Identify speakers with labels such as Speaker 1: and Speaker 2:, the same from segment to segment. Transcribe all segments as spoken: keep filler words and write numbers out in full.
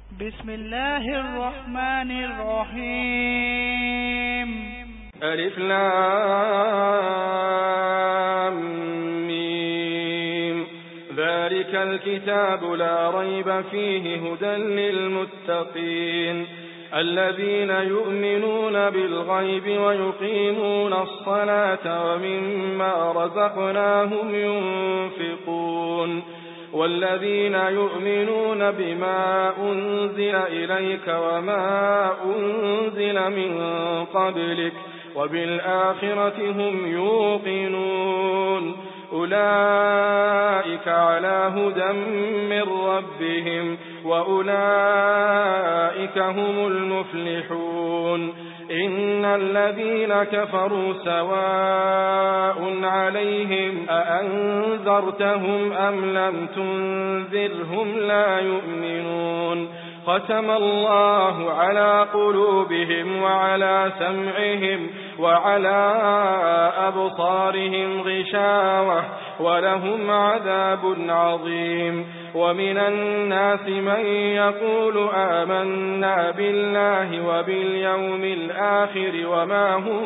Speaker 1: بسم الله الرحمن الرحيم.
Speaker 2: ألف لام ميم. ذلك الكتاب لا ريب فيه هدى للمتقين الذين يؤمنون بالغيب ويقيمون الصلاة ومما رزقناهم ينفقون والذين يؤمنون بما أنزل إليك وما أنزل من قبلك وبالآخرة هم يوقنون أولئك على هدى من ربهم وأولئك هم المفلحون إن الذين كفروا سواء عليهم أأنذرتهم أم لم تنذرهم لا يؤمنون ختم الله على قلوبهم وعلى سمعهم وعلى أبصارهم غشاوة ولهم عذاب عظيم ومن الناس من يقول آمنا بالله وباليوم الآخر وما هم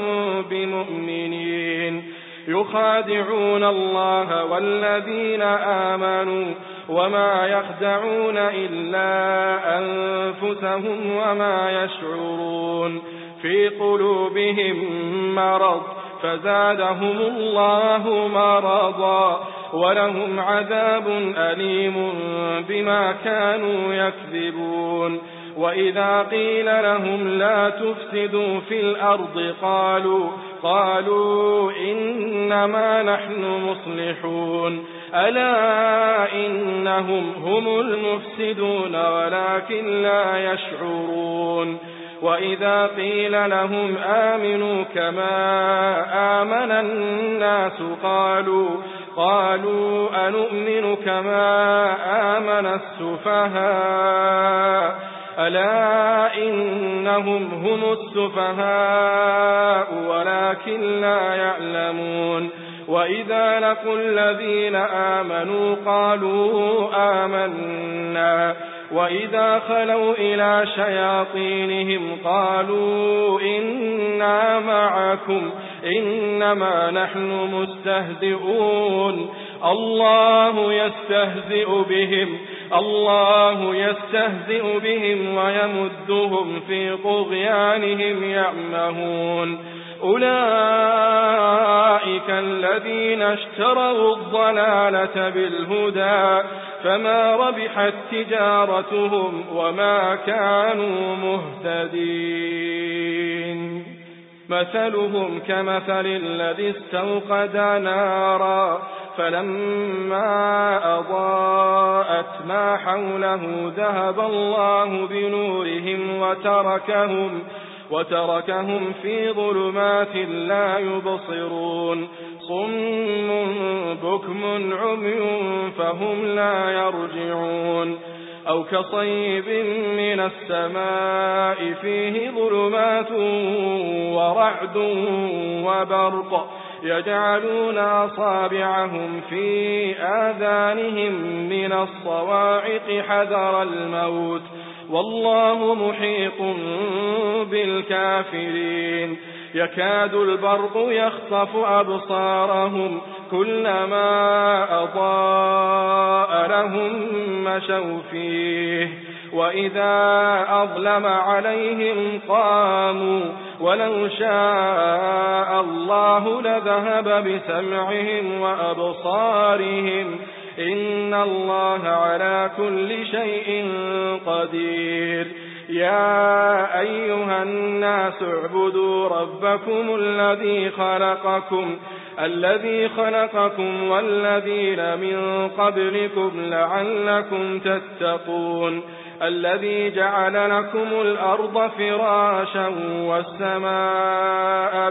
Speaker 2: بمؤمنين يخادعون الله والذين آمنوا وما يخدعون إلا أنفسهم وما يشعرون في قلوبهم مرض فزادهم الله مرضا ولهم عذاب أليم بما كانوا يكذبون وإذا قيل لهم لا تفسدوا في الأرض قالوا قالوا إنما نحن مصلحون ألا إنهم هم المفسدون ولكن لا يشعرون وإذا قيل لهم آمنوا كما آمن الناس قالوا قالوا أنؤمن كما آمن السفهاء ألا إنهم هم السفهاء ولكن لا يعلمون وإذا لقوا الذين آمنوا قالوا آمنا وإذا خلوا إلى شياطينهم قالوا إنا معكم إنما نحن مستهزئون الله يستهزئ بهم الله يستهزئ بهم ويمدهم في طغيانهم يعمهون أولئك الذين اشتروا الضلالة بالهدى فما ربحت تجارتهم وما كانوا مهتدين مثلهم كمثل الذي استوقد نارا فلما أضاءت ما حوله ذهب الله بنورهم وتركهم وتركهم في ظلمات لا يبصرون صم بكم عمي فهم لا يرجعون أو كصيب من السماء فيه ظلمات ورعد وبرق يجعلون أصابعهم في آذانهم من الصواعق حذر الموت والله محيط بالكافرين يكاد البرق يخطف أبصارهم كلما أضاء لهم مشوا فيه وإذا أظلم عليهم قاموا ولو شاء الله لذهب بسمعهم وأبصارهم إن الله على كل شيء قدير يا أيها الناس اعبدوا ربكم الذي خلقكم الذي خلقكم والذين من قبلكم لعلكم تتقون الذي جعل لكم الأرض فراشا والسماء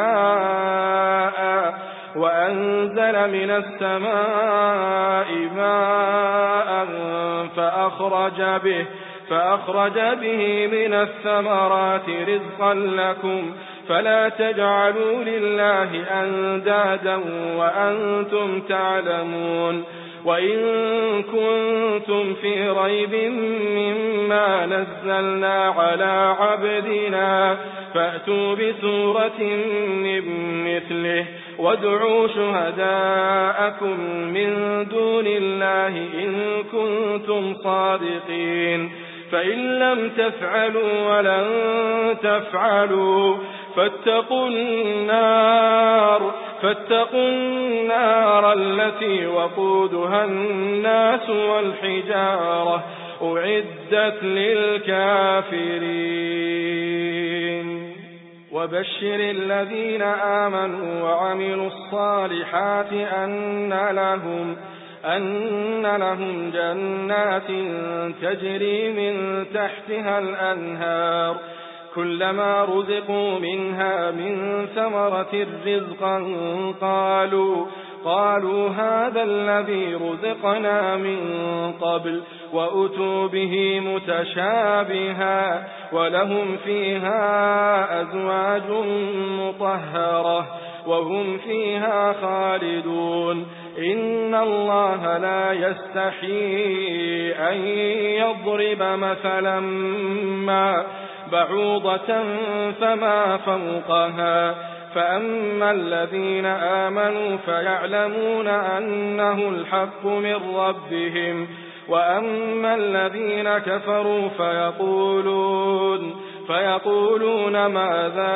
Speaker 2: بناء وأنزل من السماء ماء فأخرج به فأخرج به من الثمرات رزقا لكم فلا تجعلوا لله أندادا وأنتم تعلمون وإن كنتم في ريب مما نزلنا على عبدنا فأتوا بسورة من مثله وادعوا شهداءكم من دون الله إن كنتم صادقين فإن لم تفعلوا ولن تفعلوا فاتقوا النار فاتقوا النار التي وقودها الناس والحجارة أعدت للكافرين وبشر الذين آمنوا وعملوا الصالحات أن لهم أن لهم جنات تجري من تحتها الأنهار كلما رزقوا منها من ثمرة رزقا قالوا قالوا هذا الذي رزقنا من قبل وأتوا به متشابها ولهم فيها أزواج مطهرة وهم فيها خالدون إن الله لا يستحيي أن يضرب مثلا ما بعوضة فما فوقها فأما الذين آمنوا فيعلمون أنه الحق من ربهم وأما الذين كفروا فيقولون فيقولون ماذا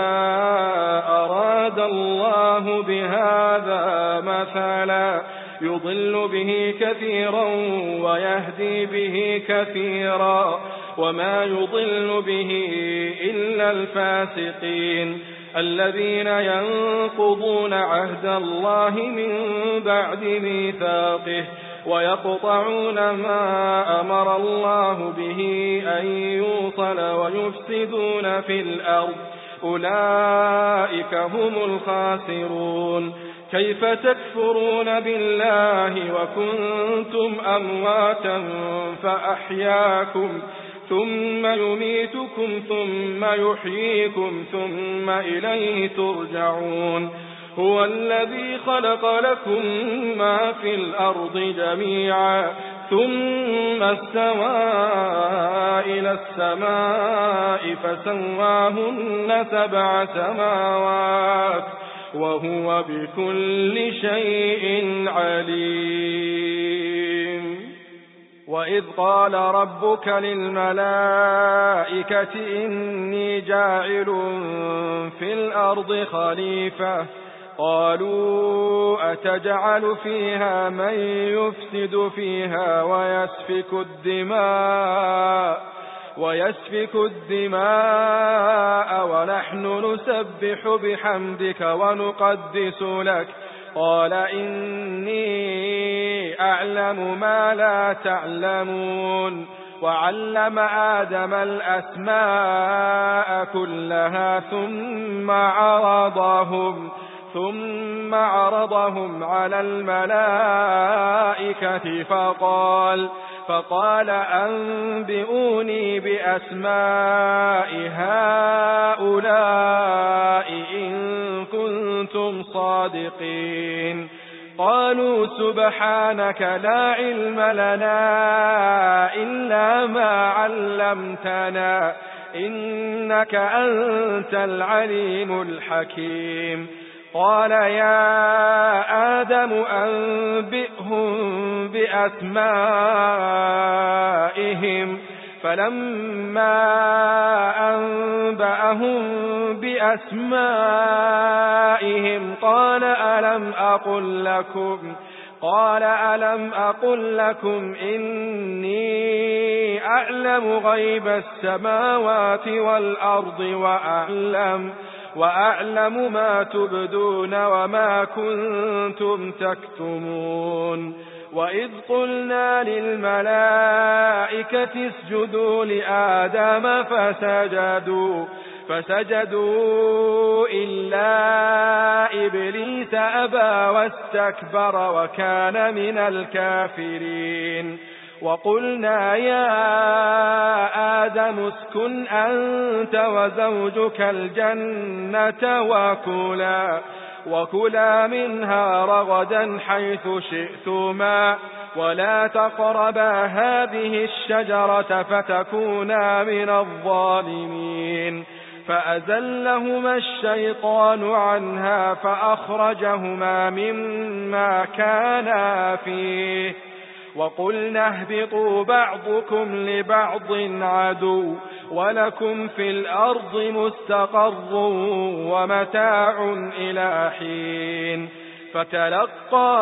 Speaker 2: أراد الله بهذا مثلا يضل به كثيرا ويهدي به كثيرا وما يضل به إلا الفاسقين الذين ينقضون عهد الله من بعد ميثاقه ويقطعون ما أمر الله به أن يوصل ويفسدون في الأرض أولئك هم الخاسرون كيف تكفرون بالله وكنتم أمواتا فأحياكم ثم يميتكم ثم يحييكم ثم إليه ترجعون هو الذي خلق لكم ما في الأرض جميعا ثم استوى إلى السماء فسواهن سبع سماوات وهو بكل شيء عليم وإذ قال ربك للملائكة إني جاعل في الأرض خليفة قالوا أتجعل فيها من يفسد فيها ويسفك الدماء ويسفك الدماء ونحن نسبح بحمدك ونقدس لك قال إني أعلم ما لا تعلمون وعلم آدم الأسماء كلها ثم عرضهم ثم عرضهم على الملائكة فقال فقال أنبئوني بأسماء هؤلاء إن كنتم صادقين قالوا سبحانك لا علم لنا إلا ما علمتنا إنك أنت العليم الحكيم قال يا آدم أنبئهم بأسمائهم فلما أنبأهم بأسمائهم قال ألم أقل لكم قال ألم أقل لكم إني أعلم غيب السماوات والأرض وأعلم وأعلم ما تبدون وما كنتم تكتمون وإذ قلنا للملائكة اسجدوا لآدم فسجدوا فسجدوا إلا إبليس أبى واستكبر وكان من الكافرين وقلنا يا آدم اسكن أنت وزوجك الجنة وكلا وكلا منها رغدا حيث شئتما ولا تقربا هذه الشجرة فتكونا من الظالمين فأزلهما الشيطان عنها فأخرجهما مما كانا فيه وقلنا اهبطوا بعضكم لبعض عدو ولكم في الأرض مستقر ومتاع إلى حين فتلقى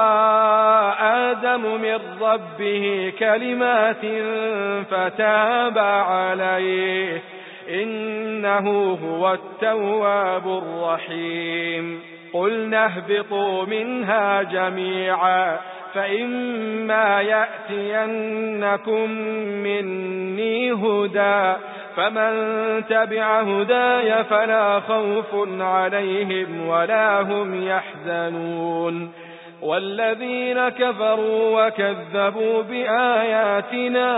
Speaker 2: آدم من ربه كلمات فتاب عليه إنه هو التواب الرحيم قلنا اهبطوا منها جميعا فإما يأتينكم مني هدى فمن تبع هداي فلا خوف عليهم ولا هم يحزنون والذين كفروا وكذبوا بآياتنا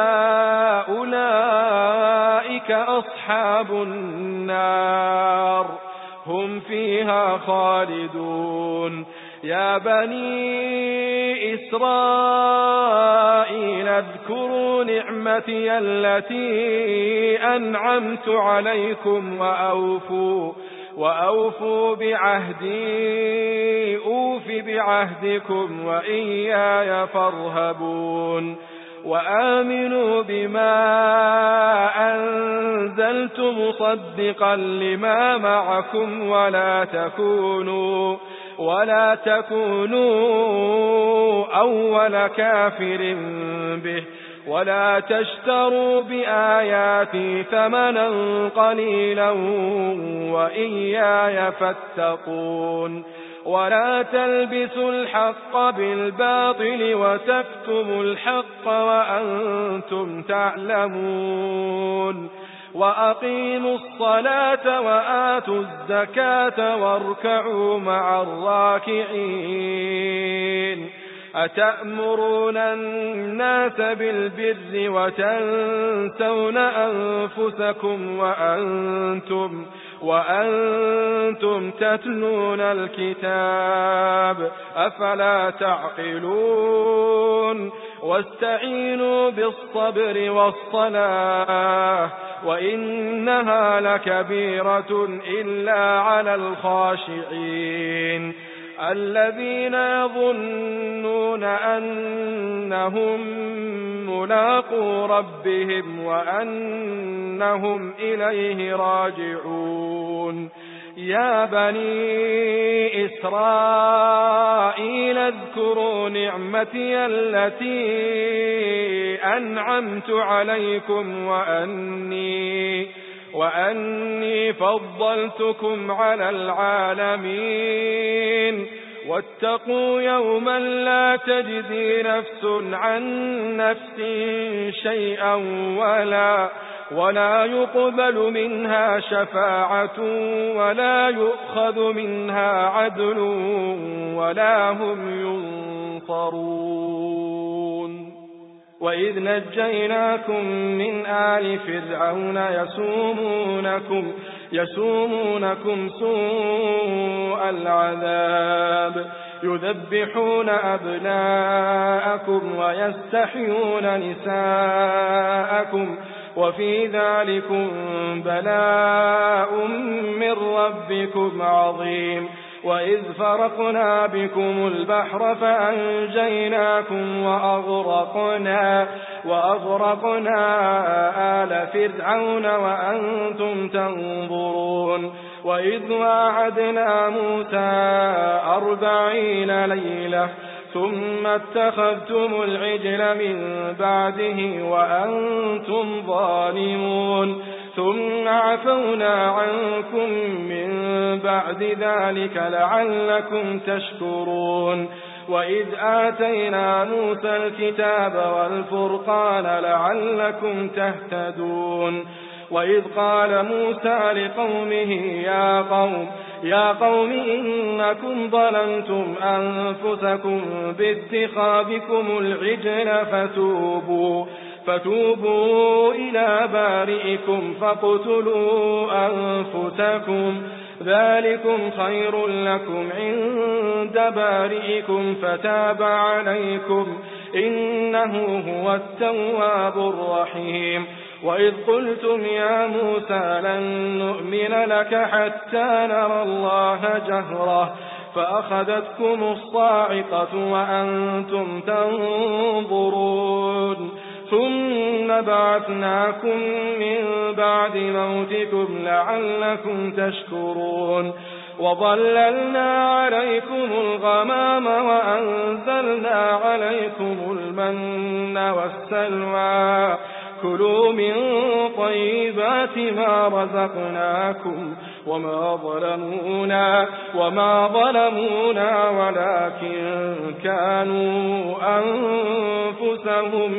Speaker 2: أولئك أصحاب النار هم فيها خالدون يا بني إسرائيل اذكروا نعمتي التي أنعمت عليكم وأوفوا وأوفوا بعهدي أوف بعهدكم وإياي فارهبون وآمنوا بما أنزلت مصدقا لما معكم ولا تكونوا ولا تكونوا أول كافر به ولا تشتروا بآياتي ثمنا قليلا وإياي فاتقون ولا تلبسوا الحق بالباطل وتكتموا الحق وأنتم تعلمون وأقيموا الصلاة وآتوا الزكاة واركعوا مع الراكعين أتأمرون الناس بالبر وتنسون أنفسكم وأنتم وأنتم تتلون الكتاب أفلا تعقلون واستعينوا بالصبر والصلاة وإنها لكبيرة إلا على الخاشعين الذين يظنون أنهم ملاقو ربهم وأنهم إليه راجعون يا بني إسرائيل اذكروا نعمتي التي أنعمت عليكم وأني وأني فضلتكم على العالمين واتقوا يوما لا تجزي نفس عن نفس شيئا ولا ولا يقبل منها شفاعة ولا يؤخذ منها عدل ولا هم ينصرون وإذ نجيناكم من آل فرعون يسومونكم يسومونكم سوء العذاب يذبحون أبناءكم ويستحيون نساءكم وفي ذلكم بلاء من ربكم عظيم وإذ فرقنا بكم البحر فأنجيناكم وأغرقنا وأغرقنا آل فرعون وأنتم تنظرون وإذ واعدنا موسى أربعين ليلة ثم اتخذتم العجل من بعده وأنتم ظالمون ثم عفونا عنكم من بعد ذلك لعلكم تشكرون وإذ آتينا موسى الكتاب والفرقان لعلكم تهتدون وإذ قال موسى لقومه يا قوم يا قوم إنكم ظلمتم أنفسكم باتخاذكم العجل فتوبوا فتوبوا إلى بارئكم فاقتلوا أنفسكم ذلكم خير لكم عند بارئكم فتاب عليكم إنه هو التواب الرحيم وإذ قلتم يا موسى لن نؤمن لك حتى نرى الله جهرة فأخذتكم الصاعقة وأنتم تنظرون ثم بعثناكم من بعد موتكم لعلكم تشكرون وظللنا عليكم الغمام وأنزلنا عليكم المن والسلوى كلوا من طيبات ما رزقناكم وما ظلمونا وما ظلمونا ولكن كانوا أنفسهم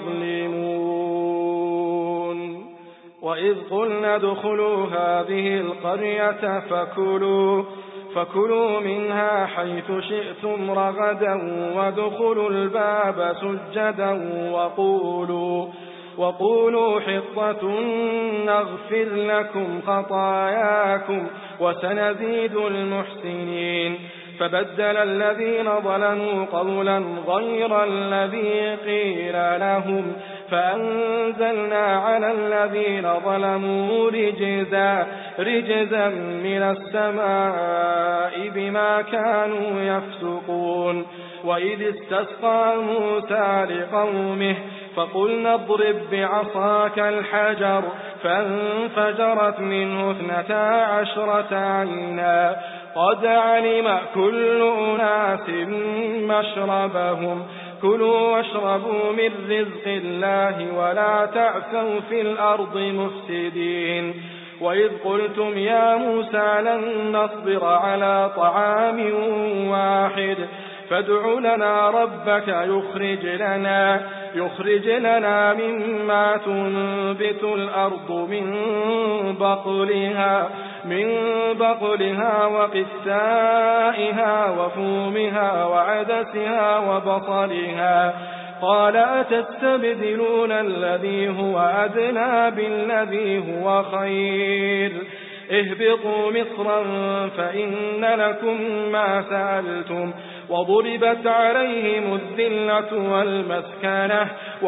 Speaker 2: يظلمون وإذ قلنا ادخلوا هذه القرية فكلوا فكلوا منها حيث شئتم رغدا وادخلوا الباب سجدا وقولوا وقولوا حطة نغفر لكم خطاياكم وسنزيد المحسنين فبدل الذين ظلموا قولا غير الذي قيل لهم فأنزلنا على الذين ظلموا رجزا رجزا من السماء بما كانوا يفسقون وإذ استسقى موسى لقومه فقلنا اضرب بعصاك الحجر فانفجرت منه اثنتا عشرة عينا قد علم كل أناس مشربهم كلوا واشربوا من رزق الله ولا تعثوا في الأرض مفسدين وإذ قلتم يا موسى لن نصبر على طعام واحد فادع لنا ربك يخرج لنا يخرج لنا مما تنبت الأرض من بقلها من بقلها وقثائها وفومها وعدسها وبصلها قال أتستبدلون الذي هو أدنى بالذي هو خير اهبطوا مصرا فإن لكم ما سألتم وضربت عليهم الذلة والمسكنة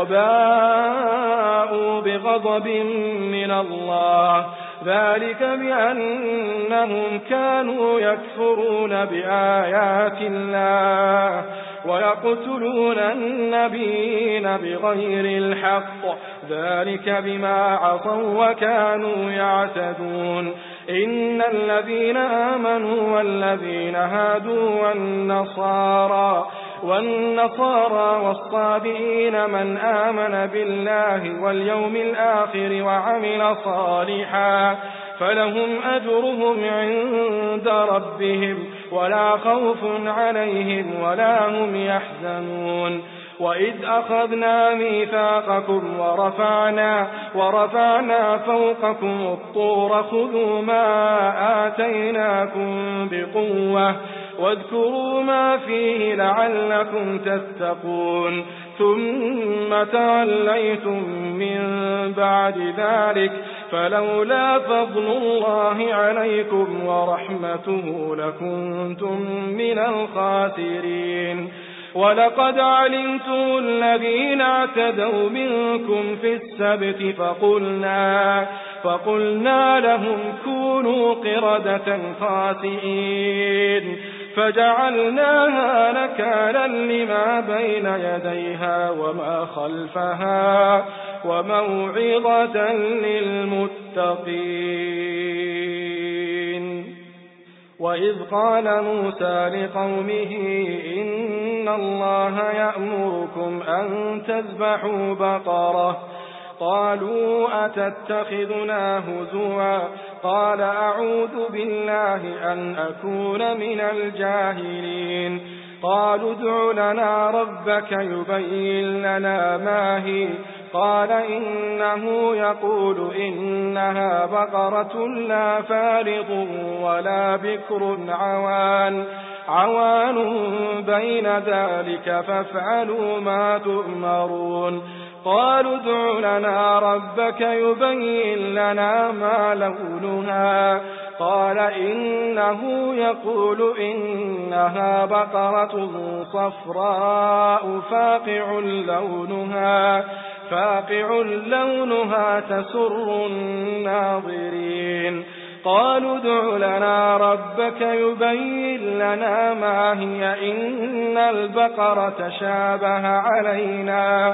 Speaker 2: وباءوا بغضب من الله ذلك بأنهم كانوا يكفرون بآيات الله ويقتلون النبيين بغير الحق ذلك بما عصوا وكانوا يعتدون إن الذين آمنوا والذين هادوا والنصارى والنصارى والصابئين من آمن بالله واليوم الآخر وعمل صالحا فلهم أجرهم عند ربهم ولا خوف عليهم ولا هم يحزنون وإذ أخذنا ميثاقكم ورفعنا ورفعنا فوقكم الطور خذوا ما آتيناكم بقوة واذكروا ما فيه لعلكم تتقون ثم توليتم من بعد ذلك فلولا فضل الله عليكم ورحمته لكنتم من الخاسرين ولقد علمتم الذين اعتدوا منكم في السبت فقلنا, فقلنا لهم كونوا قردة خاسئين فجعلناها نكالا لما بين يديها وما خلفها وموعظة للمتقين وإذ قال موسى لقومه إن الله يأمركم أن تذبحوا بقرة قالوا أتتخذنا هزوا قال أعوذ بالله أن أكون من الجاهلين قالوا ادع لنا ربك يبين لنا ما هي قال إنه يقول إنها بقرة لا فارض ولا بكر عوان عوان بين ذلك فافعلوا ما تؤمرون قالوا ادع لنا ربك يبين لنا ما لونها قال إنه يقول إنها بقرة صفراء فاقع لونها فاقع لونها تسر الناظرين قالوا ادع لنا ربك يبين لنا ما هي إن البقرة شابه علينا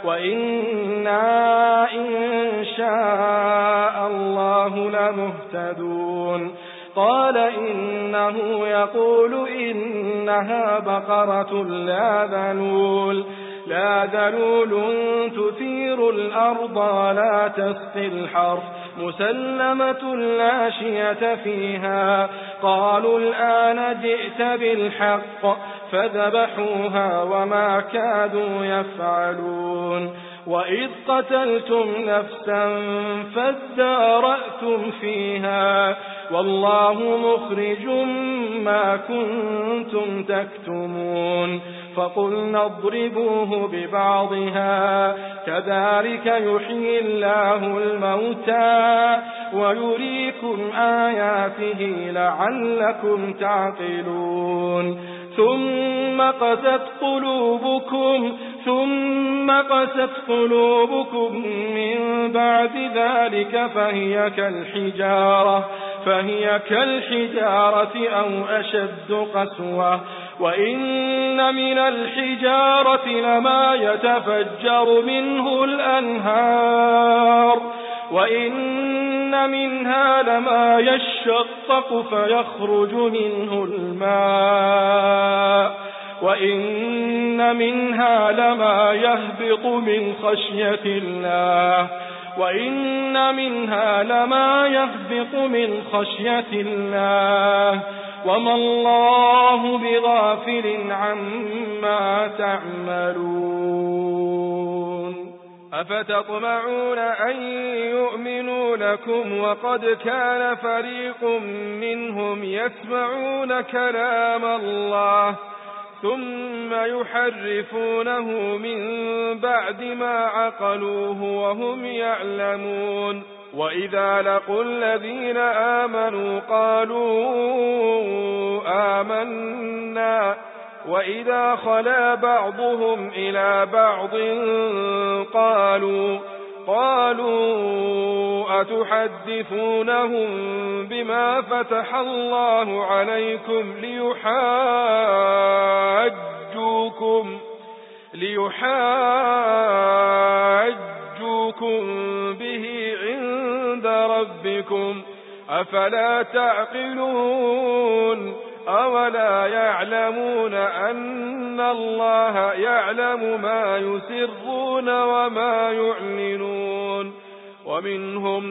Speaker 2: وإنا إن شاء الله لمهتدون قال إنه يقول إنها بقرة لا ذلول لا ذلول تثير الأرض لا تسقي الحرث مسلمة لا شية فيها قالوا الآن جئت بالحق فذبحوها وما كادوا يفعلون وإذ قتلتم نفسا فادارأتم فيها والله مخرج ما كنتم تكتمون فقلنا اضربوه ببعضها كذلك يحيي الله الموتى ويريكم آياته لعلكم تعقلون ثم قست قلوبكم ثم قست قلوبكم من بعد ذلك فهي كالحجارة فهي كالحجارة أو أشد قسوة وإن من الحجارة لما يتفجر منه الأنهار وإن منها لما يشقق فيخرج منه الماء وإن منها لما يهبط من خشية الله وإن منها لما يهبط من خشية الله وما الله بغافل عما تعملون أفتطمعون أن يؤمنوا لكم وقد كان فريق منهم يسمعون كلام الله ثم يحرفونه من بعد ما عقلوه وهم يعلمون وإذا لقوا الذين آمنوا قالوا آمنا وإذا خلا بعضهم إلى بعض قالوا قالوا أتحدثونهم بما فتح الله عليكم ليحاجوكم ليحاجوكم به عند ربكم أفلا تعقلون أولا يعلمون أن الله يعلم ما يسرون وما يعلنون ومنهم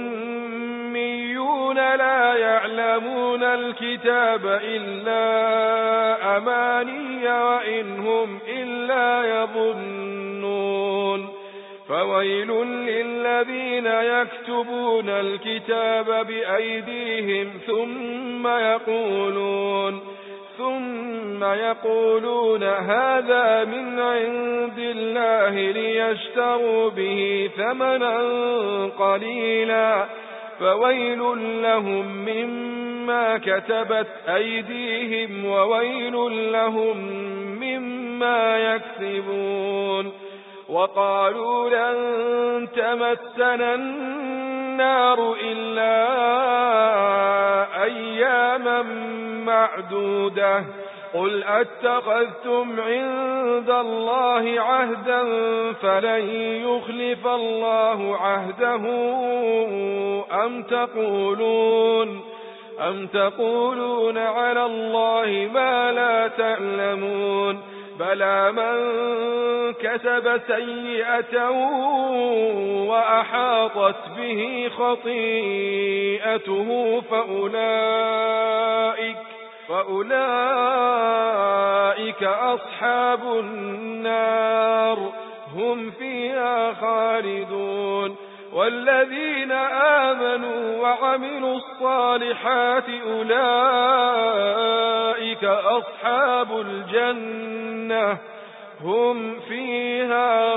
Speaker 2: أميون لا يعلمون الكتاب إلا أماني وإنهم إلا يظنون فويل للذين يكتبون الكتاب بأيديهم ثم يقولون ثم يقولون هذا من عند الله ليشتروا به ثمنا قليلا فويل لهم مما كتبت أيديهم وويل لهم مما يكسبون وقالوا لن تمسنا النار إلا أياما معدودة قل أتخذتم عند الله عهدا فلن يخلف الله عهده أم تقولون أم تقولون على الله ما لا تعلمون بلى من كسب سيئة وأحاطت به خطيئته فأولئك فأولئك أصحاب النار هم فيها خالدون والذين آمنوا وعملوا الصالحات أولئك أصحاب الجنة هم فيها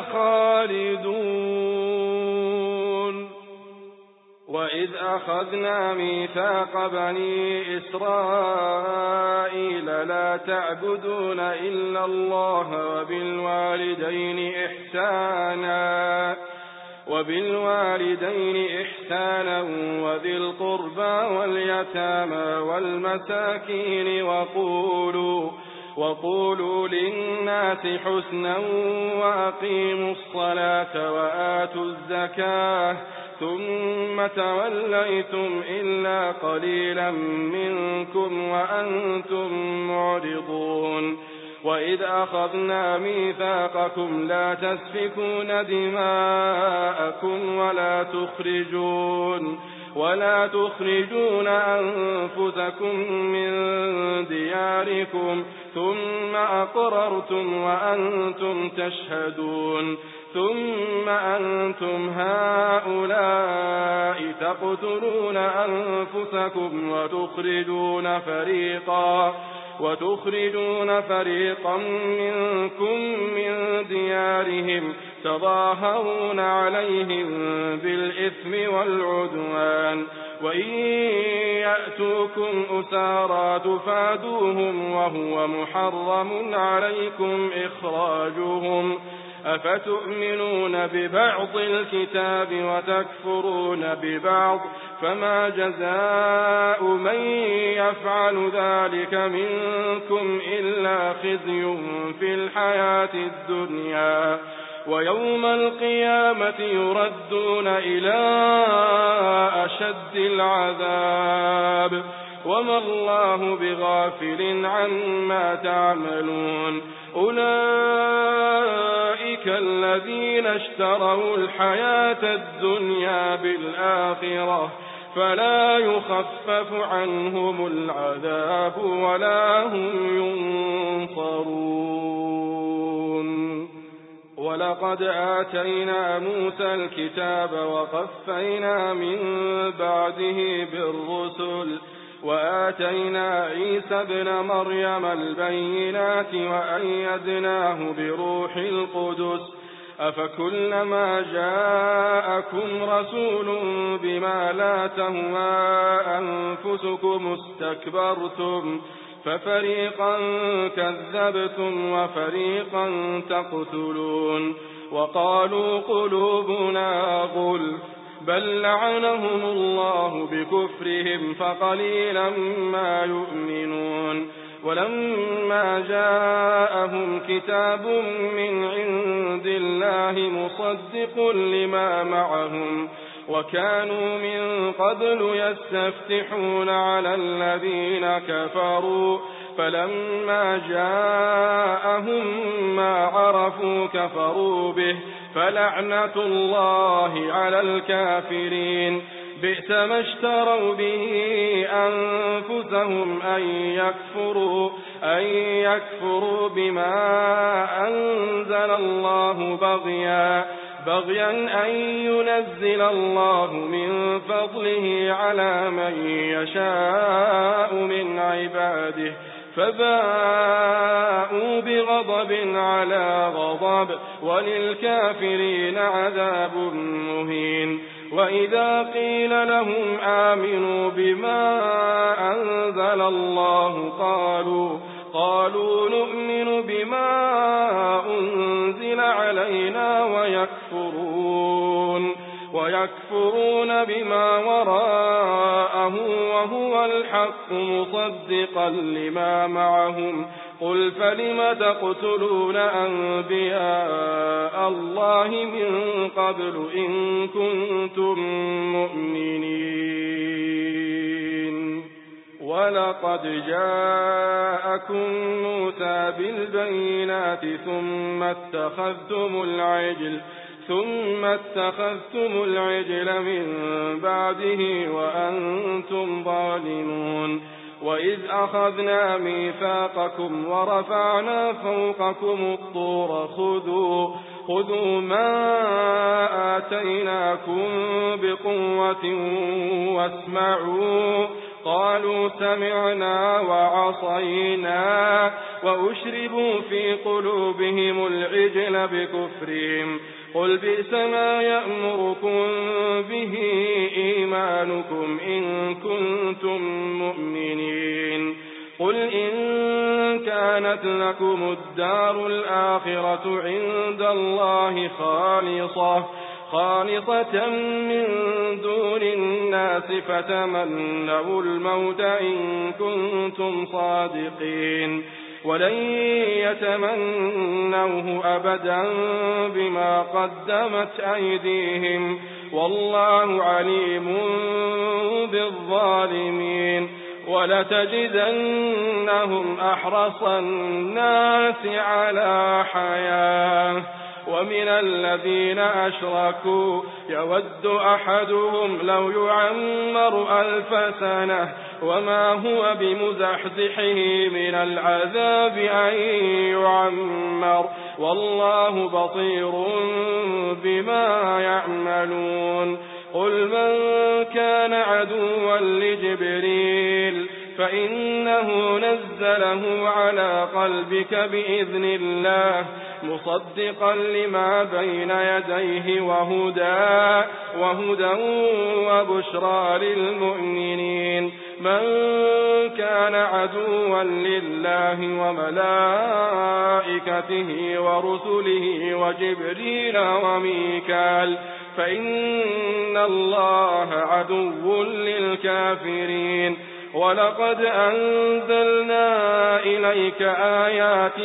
Speaker 2: خالدون. وإذ أخذنا ميثاق بني إسرائيل لا تعبدون إلا الله وبالوالدين إحسانا وبالوالدين إحسانا وذي القربى واليتامى والمساكين وقولوا وقولوا للناس حسنا وأقيموا الصلاة وآتوا الزكاة ثم توليتم إلا قليلا منكم وأنتم معرضون. وإذ أخذنا ميثاقكم لا تسفكون دماءكم ولا تخرجون ولا تخرجون أنفسكم من دياركم ثم أقررتم وأنتم تشهدون. ثم أنتم هؤلاء تقتلون أنفسكم وتخرجون فريقا وتخرجون فريقا منكم من ديارهم تظاهرون عليهم بالإثم والعدوان وإن يأتوكم أسارى تفادوهم وهو محرم عليكم إخراجهم أفتؤمنون ببعض الكتاب وتكفرون ببعض فما جزاء من يفعل ذلك منكم إلا خزي في الحياة الدنيا ويوم القيامة يردون إلى أشد العذاب وما الله بغافل عما تعملون. أولئك الذين اشتروا الحياة الدنيا بالآخرة فلا يخفف عنهم العذاب ولا هم ينصرون. ولقد آتينا موسى الكتاب وقفينا من بعده بالرسل وآتينا عيسى ابن مريم البينات وأيدناه بروح القدس أفكلما جاءكم رسول بما لا تهوى أنفسكم استكبرتم ففريقا كذبتم وفريقا تقتلون. وقالوا قلوبنا غلف بل لعنهم الله بكفرهم فقليلا ما يؤمنون. ولما جاءهم كتاب من عند الله مصدق لما معهم وكانوا من قبل يستفتحون على الذين كفروا فلما جاءهم ما عرفوا كفروا به فلعنة الله على الكافرين. بئس ما اشتروا به أنفسهم أن يكفروا, أن يكفروا بما أنزل الله بغيا بغيا أن ينزل الله من فضله على من يشاء من عباده فباءوا بغضب على غضب وللكافرين عذاب مهين. وإذا قيل لهم آمنوا بما أنزل الله قالوا قالوا نؤمن بما أنزل علينا ويكفرون ويكفرون بما وراءه وهو الحق مصدقا لما معهم قل فلم تقتلون أنبياء الله من قبل إن كنتم مؤمنين. ولقد جاءكم موسى بالبينات ثم اتخذتم العجل ثم اتخذتم العجل من بعده وأنتم ظالمون. وإذ أخذنا ميثاقكم ورفعنا فوقكم الطور خذوا خذوا ما آتيناكم بقوة واسمعوا قالوا سمعنا وعصينا وأشربوا في قلوبهم العجل بكفرهم قل بئس ما يأمركم به إيمانكم إن كنتم مؤمنين قل إن كانت لكم الدار الآخرة عند الله خالصة خالصة من دون الناس فتمنوا الموت إن كنتم صادقين ولن يتمنوه أبدا بما قدمت أيديهم والله عليم بالظالمين ولتجدنهم أحرص الناس على حياة ومن الذين أشركوا يود أحدهم لو يعمر ألف سنة وما هو بمزحزحه من العذاب أن يعمر والله بصير بما يعملون قل من كان عدوا لجبريل فإنه نزله على قلبك بإذن الله مصدقا لما بين يديه وهدى وهدى وبشرى للمؤمنين من كان عدوا لله وملائكته ورسله وجبريل وميكال فإن الله عدو للكافرين ولقد أنزلنا إليك آيات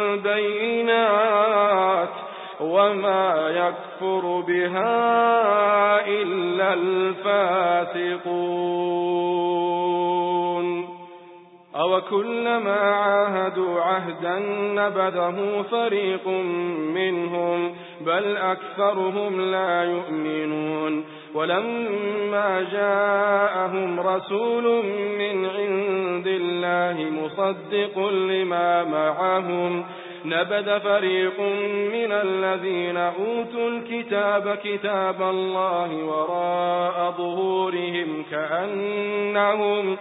Speaker 2: بينات وما يكفر بها إلا الفاسقون أو كلما عاهدوا عهدا نبذه فريق منهم بل أكثرهم لا يؤمنون ولما جاءهم رسول من عند الله مصدق لما معهم نبذ فريق من الذين أوتوا الكتاب كتاب الله وراء ظهورهم كأنهم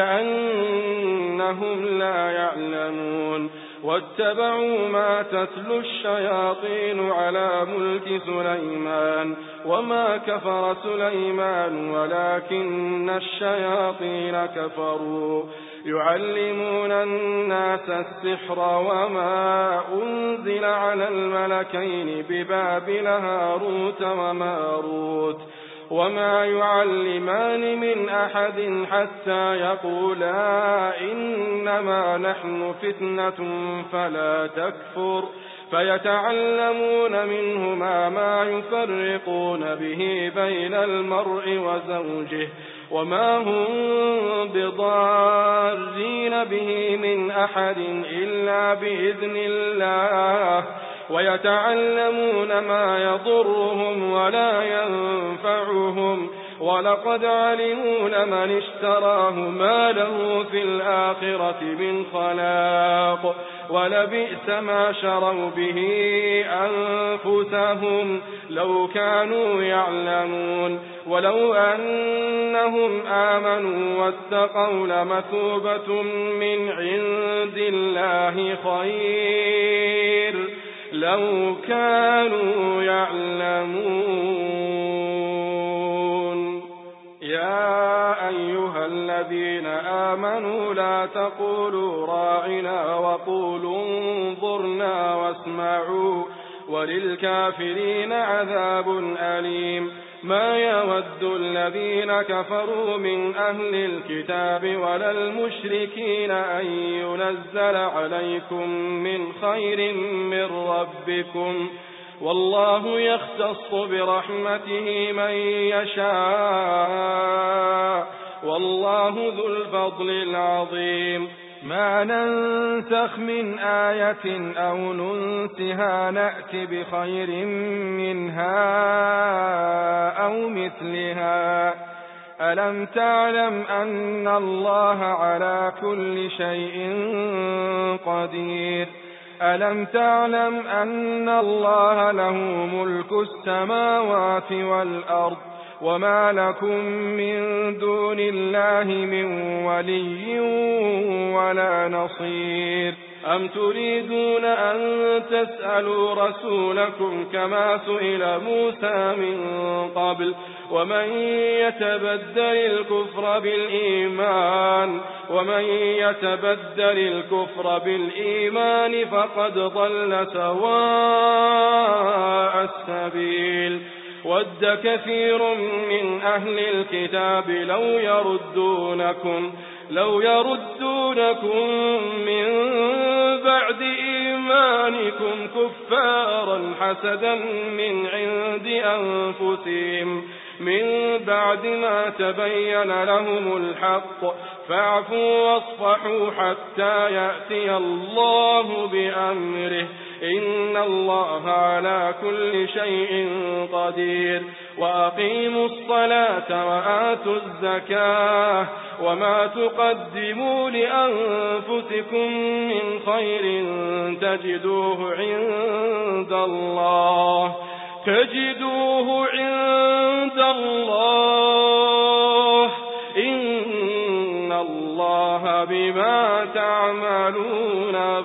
Speaker 2: كأنهم لا يعلمون واتبعوا ما تتلو الشياطين على ملك سليمان وما كفر سليمان ولكن الشياطين كفروا يعلمون الناس السحر وما أنزل على الملكين ببابل هاروت وماروت وما يعلمان من أحد حتى يقولا إنما نحن فتنة فلا تكفر فيتعلمون منهما ما يفرقون به بين المرء وزوجه وما هم بضارين به من أحد إلا بإذن الله ويتعلمون ما يضرهم ولا ينفعهم ولقد علموا لمن اشتراه ما له في الآخرة من خلاق ولبئس ما شروا به أنفسهم لو كانوا يعلمون ولو أنهم آمنوا واتقوا لمثوبة من عند الله خير لو كانوا يعلمون يا أيها الذين آمنوا لا تقولوا راعنا وقولوا انظرنا واسمعوا وللكافرين عذاب أليم ما يود الذين كفروا من أهل الكتاب ولا المشركين أن ينزل عليكم من خير من ربكم والله يختص برحمته من يشاء والله ذو الفضل العظيم ما ننسخ من آية أو ننسها نأت بخير منها أو مثلها ألم تعلم أن الله على كل شيء قدير ألم تعلم أن الله له ملك السماوات والأرض وما لكم من دون الله من ولي ولا نصير أم تريدون أن تسألوا رسولكم كما سئل موسى من قبل ومن يتبدل الكفر بالإيمان ومن يتبدل الكفر بالإيمان فقد ضل سواء السبيل ود كثير من أهل الكتاب لو يردونكم لو يردونكم من بعد إيمانكم كفارا حسدا من عند أنفسهم من بعد ما تبين لهم الحق فاعفوا واصفحوا حتى يأتي الله بأمره إن الله على كل شيء قدير وأقيموا الصلاة وآتوا الزكاة وما تقدموا لأنفسكم من خير تجدوه عند الله تجدوه عند الله إن الله بما تعملون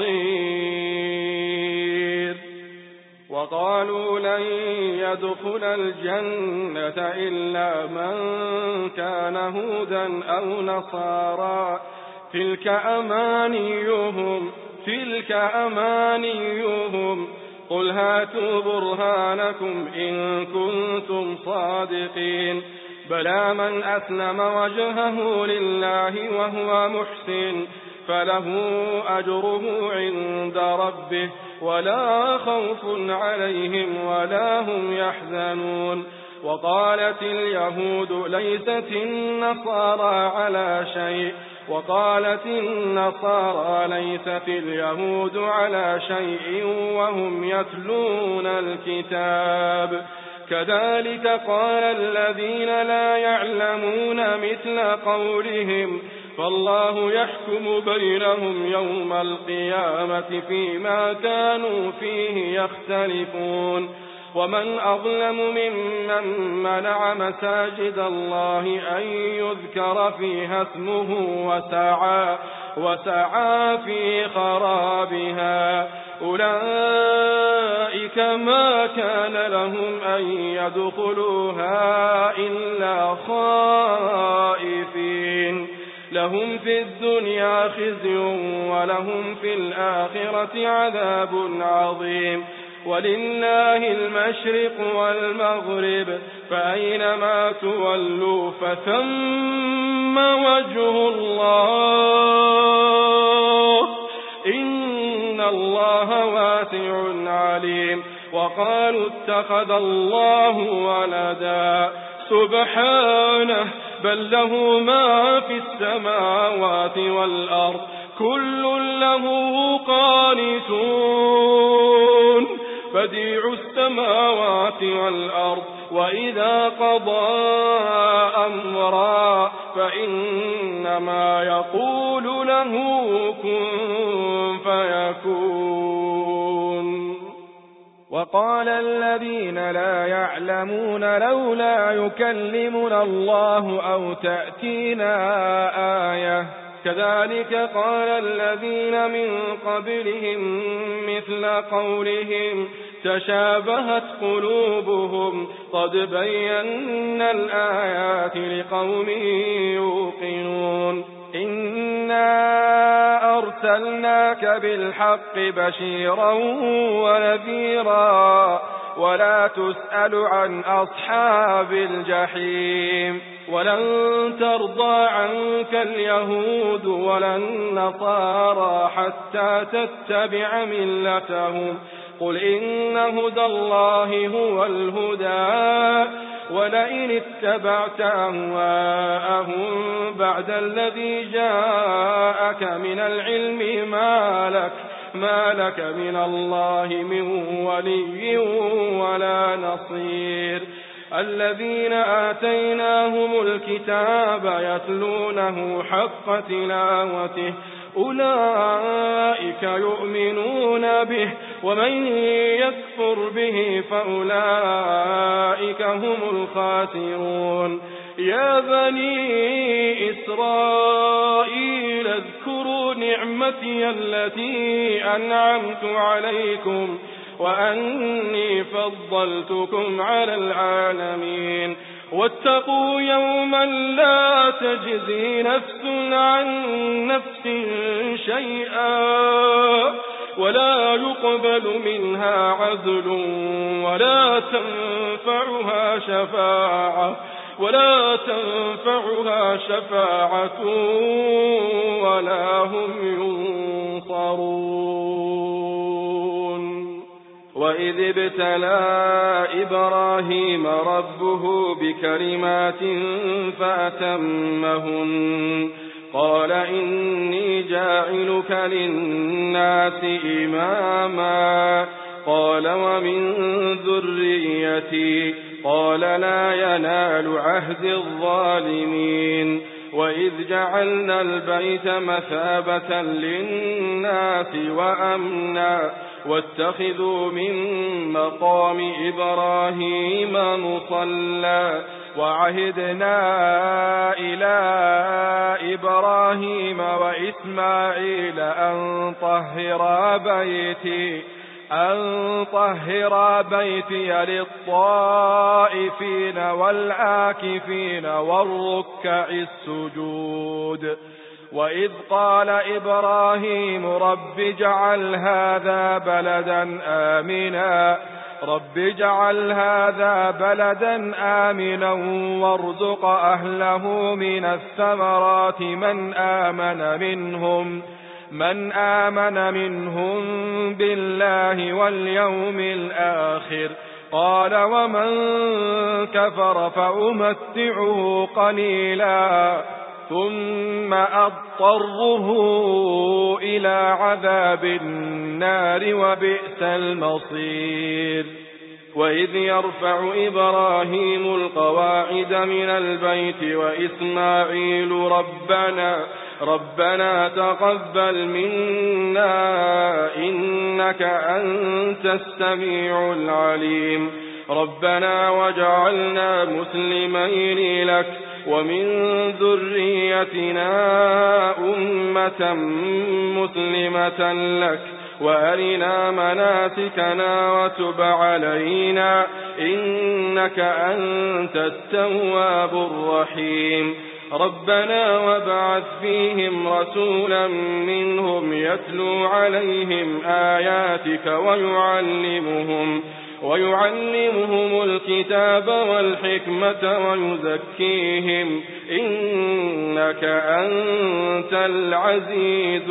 Speaker 2: بصير وقالوا لن يدخل الجنة إلا من كان هودا أو نصارى تلك أمانيهم تلك أمانيهم قل هاتوا برهانكم إن كنتم صادقين بلى من أسلم وجهه لله وهو محسن فله أجره عند ربه ولا خوف عليهم ولا هم يحزنون وقالت اليهود ليست النصارى على شيء وقالت النصارى ليست اليهود على شيء وهم يتلون الكتاب كذلك قال الذين لا يعلمون مثل قولهم فالله يحكم بينهم يوم القيامة فيما كانوا فيه يختلفون ومن أظلم ممن منع مساجد الله أن يذكر فيها اسمه وسعى, وسعى في خرابها أولئك ما كان لهم أن يدخلوها إلا خائفين لهم في الدنيا خزي ولهم في الآخرة عذاب عظيم ولله المشرق والمغرب فأينما تولوا فثم وجه الله إن الله واسع عليم وقالوا اتخذ الله ولدا سبحانه بل له ما في السماوات والأرض كل له قانتون بديع السماوات والأرض وإذا قضى أمرا فإنما يقول له كن فيكون وقال الذين لا يعلمون لولا يكلمنا الله أو تأتينا آية كذلك قال الذين من قبلهم مثل قولهم تشابهت قلوبهم قد بينا الآيات لقوم يوقنون إنا أرسلناك بالحق بشيرا ونذيرا ولا تسأل عن أصحاب الجحيم ولن ترضى عنك اليهود ولا النصارى حتى تتبع ملتهم قل إن هدى الله هو الهدى ولئن اتبعت أهواءهم بعد الذي جاءك من العلم ما لك ما لك من الله من ولي ولا نصير الذين آتيناهم الكتاب يتلونه حق تلاوته أولئك يؤمنون به ومن يكفر به فأولئك هم الخاسرون يا بني إسرائيل اذكروا نعمتي التي أنعمت عليكم وأني فضلتكم على العالمين واتقوا يوما لا تجزي نفس عن نفس شيئا ولا يقبل منها عدل ولا تنفعها شفاعة ولا تنفعها شفاعة ولا هم ينصرون وإذ ابتلى إبراهيم ربه بكلمات فأتمهن قال إني جاعلك للناس إماما قال ومن ذريتي قال لا ينال عهد الظالمين وإذ جعلنا البيت مثابة للناس وأمنا واتخذوا من مقام إبراهيم مصلى وعهدنا إلى إبراهيم وإسماعيل أن طهرا بيتي أن طهرا بيتي للطائفين والعاكفين والركع السجود وإذ قال إبراهيم رب اجعل هذا بلدا آمنا رب اجعل هذا بلدا آمنا وارزق أهله من الثمرات من آمن منهم من آمن منهم بالله واليوم الآخر قال ومن كفر فأمتعه قليلا ثم أضطره إلى عذاب النار وبئس المصير وإذ يرفع إبراهيم القواعد من البيت وإسماعيل ربنا ربنا تقبل منا إنك أنت السميع العليم ربنا واجعلنا مسلمين لك ومن ذريتنا أمة مسلمة لك وأرنا مناسكنا وتب علينا إنك أنت التواب الرحيم ربنا وابعث فيهم رسولا منهم يتلو عليهم آياتك ويعلمهم ويعلمهم الكتاب والحكمة ويزكيهم إنك أنت العزيز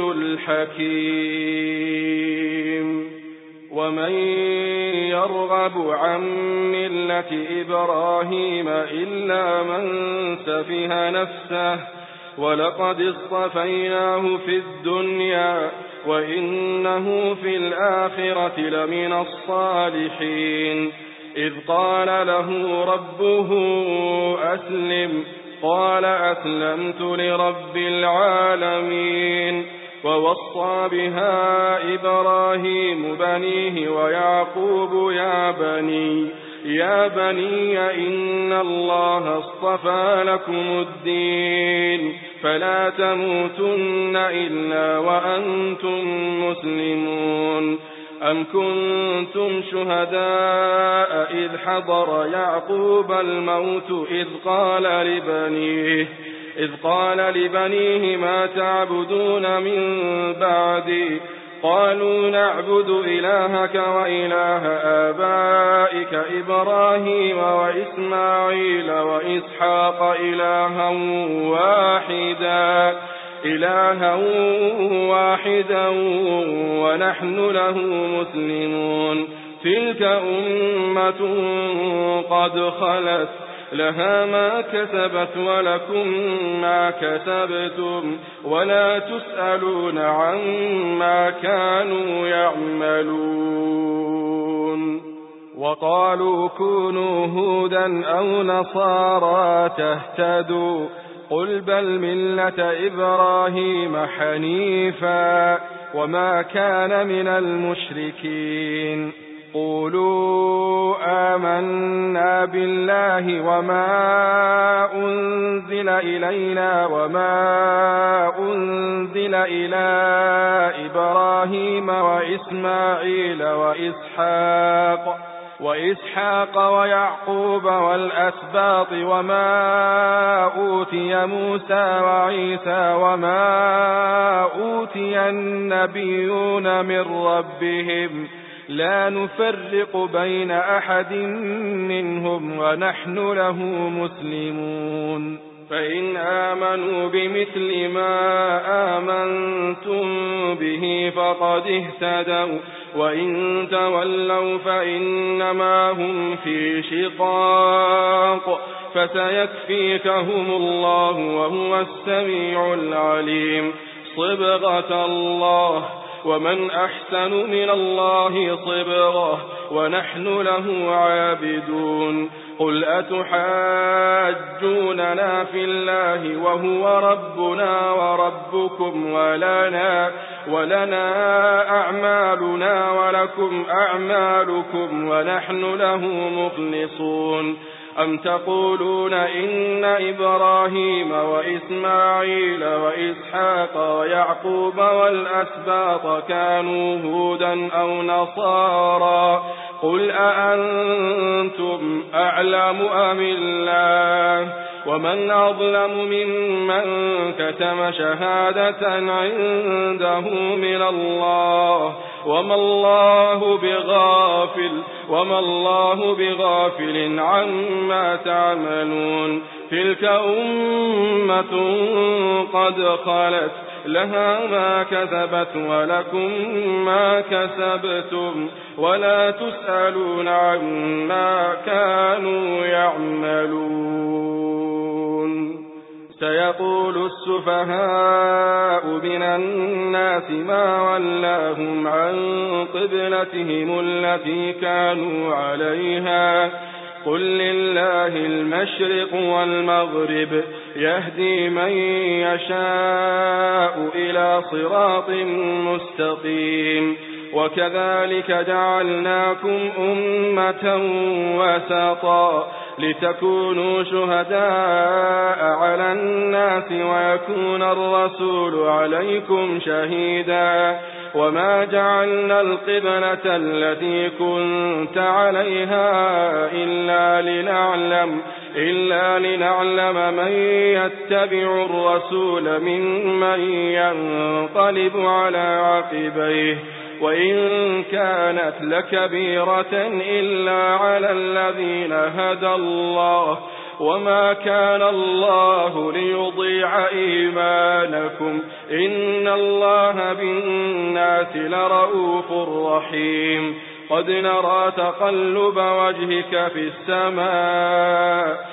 Speaker 2: الحكيم ومن يرغب عن ملة إبراهيم إلا من سفه نفسه ولقد اصطفيناه في الدنيا وإنه في الآخرة لمن الصالحين إذ قال له ربه أسلم قال أسلمت لرب العالمين ووصى بها إبراهيم بنيه ويعقوب يا بني يا بني إن الله اصطفى لكم الدين فلا تموتن إلا وأنتم مسلمون أم كنتم شهداء إذ حضر يعقوب الموت إذ قال لبنيه إذ قال لبنيه ما تعبدون من بعدي قالوا نعبد إلهك وإله آبائك إبراهيم وإسماعيل وإسحاق إلها واحدا إلها واحدا ونحن له مسلمون تلك أمة قد خلت لها ما كسبت ولكم ما كسبتم ولا تسألون عما كانوا يعملون وقالوا كونوا هودا أو نصارى تهتدوا قل بل ملة إبراهيم حنيفا وما كان من المشركين قولوا آمنا بالله وما أنزل إلينا وما أنزل إلى إبراهيم وإسماعيل وإسحاق وإسحاق ويعقوب والأسباط وما أوتي موسى وعيسى وما أوتي النبيون من ربهم لا نفرق بين أحد منهم ونحن له مسلمون فإن آمنوا بمثل ما آمنتم به فقد اهتدوا وإن تولوا فإنما هم في شقاق فسيكفيكهم الله وهو السميع العليم صبغة الله ومن أحسن من الله صبغة ونحن له عابدون قل أتحاجوننا في الله وهو ربنا وربكم ولنا, ولنا أعمالنا ولكم أعمالكم ونحن له مخلصون أم تقولون إن إبراهيم وإسماعيل وإسحاق ويعقوب والأسباط كانوا هودا أو نصارى قل أأنتم أعلم أم الله ومن أظلم ممن كتم شهادة عنده من الله وما الله بغافل وما الله بغافل عما تعملون تلك أمة قد خلت لها ما كسبت ولكم ما كسبتم ولا تسألون عما كانوا يعملون سيقول السفهاء من الناس ما ولاهم عن قبلتهم التي كانوا عليها قل لله المشرق والمغرب يهدي من يشاء إلى صراط مستقيم وكذلك جعلناكم أمة وسطا لتكونوا شهداء على الناس ويكون الرسول عليكم شهيدا وما جعلنا القبلة التي كنت عليها إلا لنعلم إلا لنعلم من يتبع الرسول ممن ينقلب على عقبيه وإن كانت لكبيرة إلا على الذين هدى الله وما كان الله ليضيع إيمانكم إن الله بالناس لرؤوف رحيم قد نرى تقلب وجهك في السماء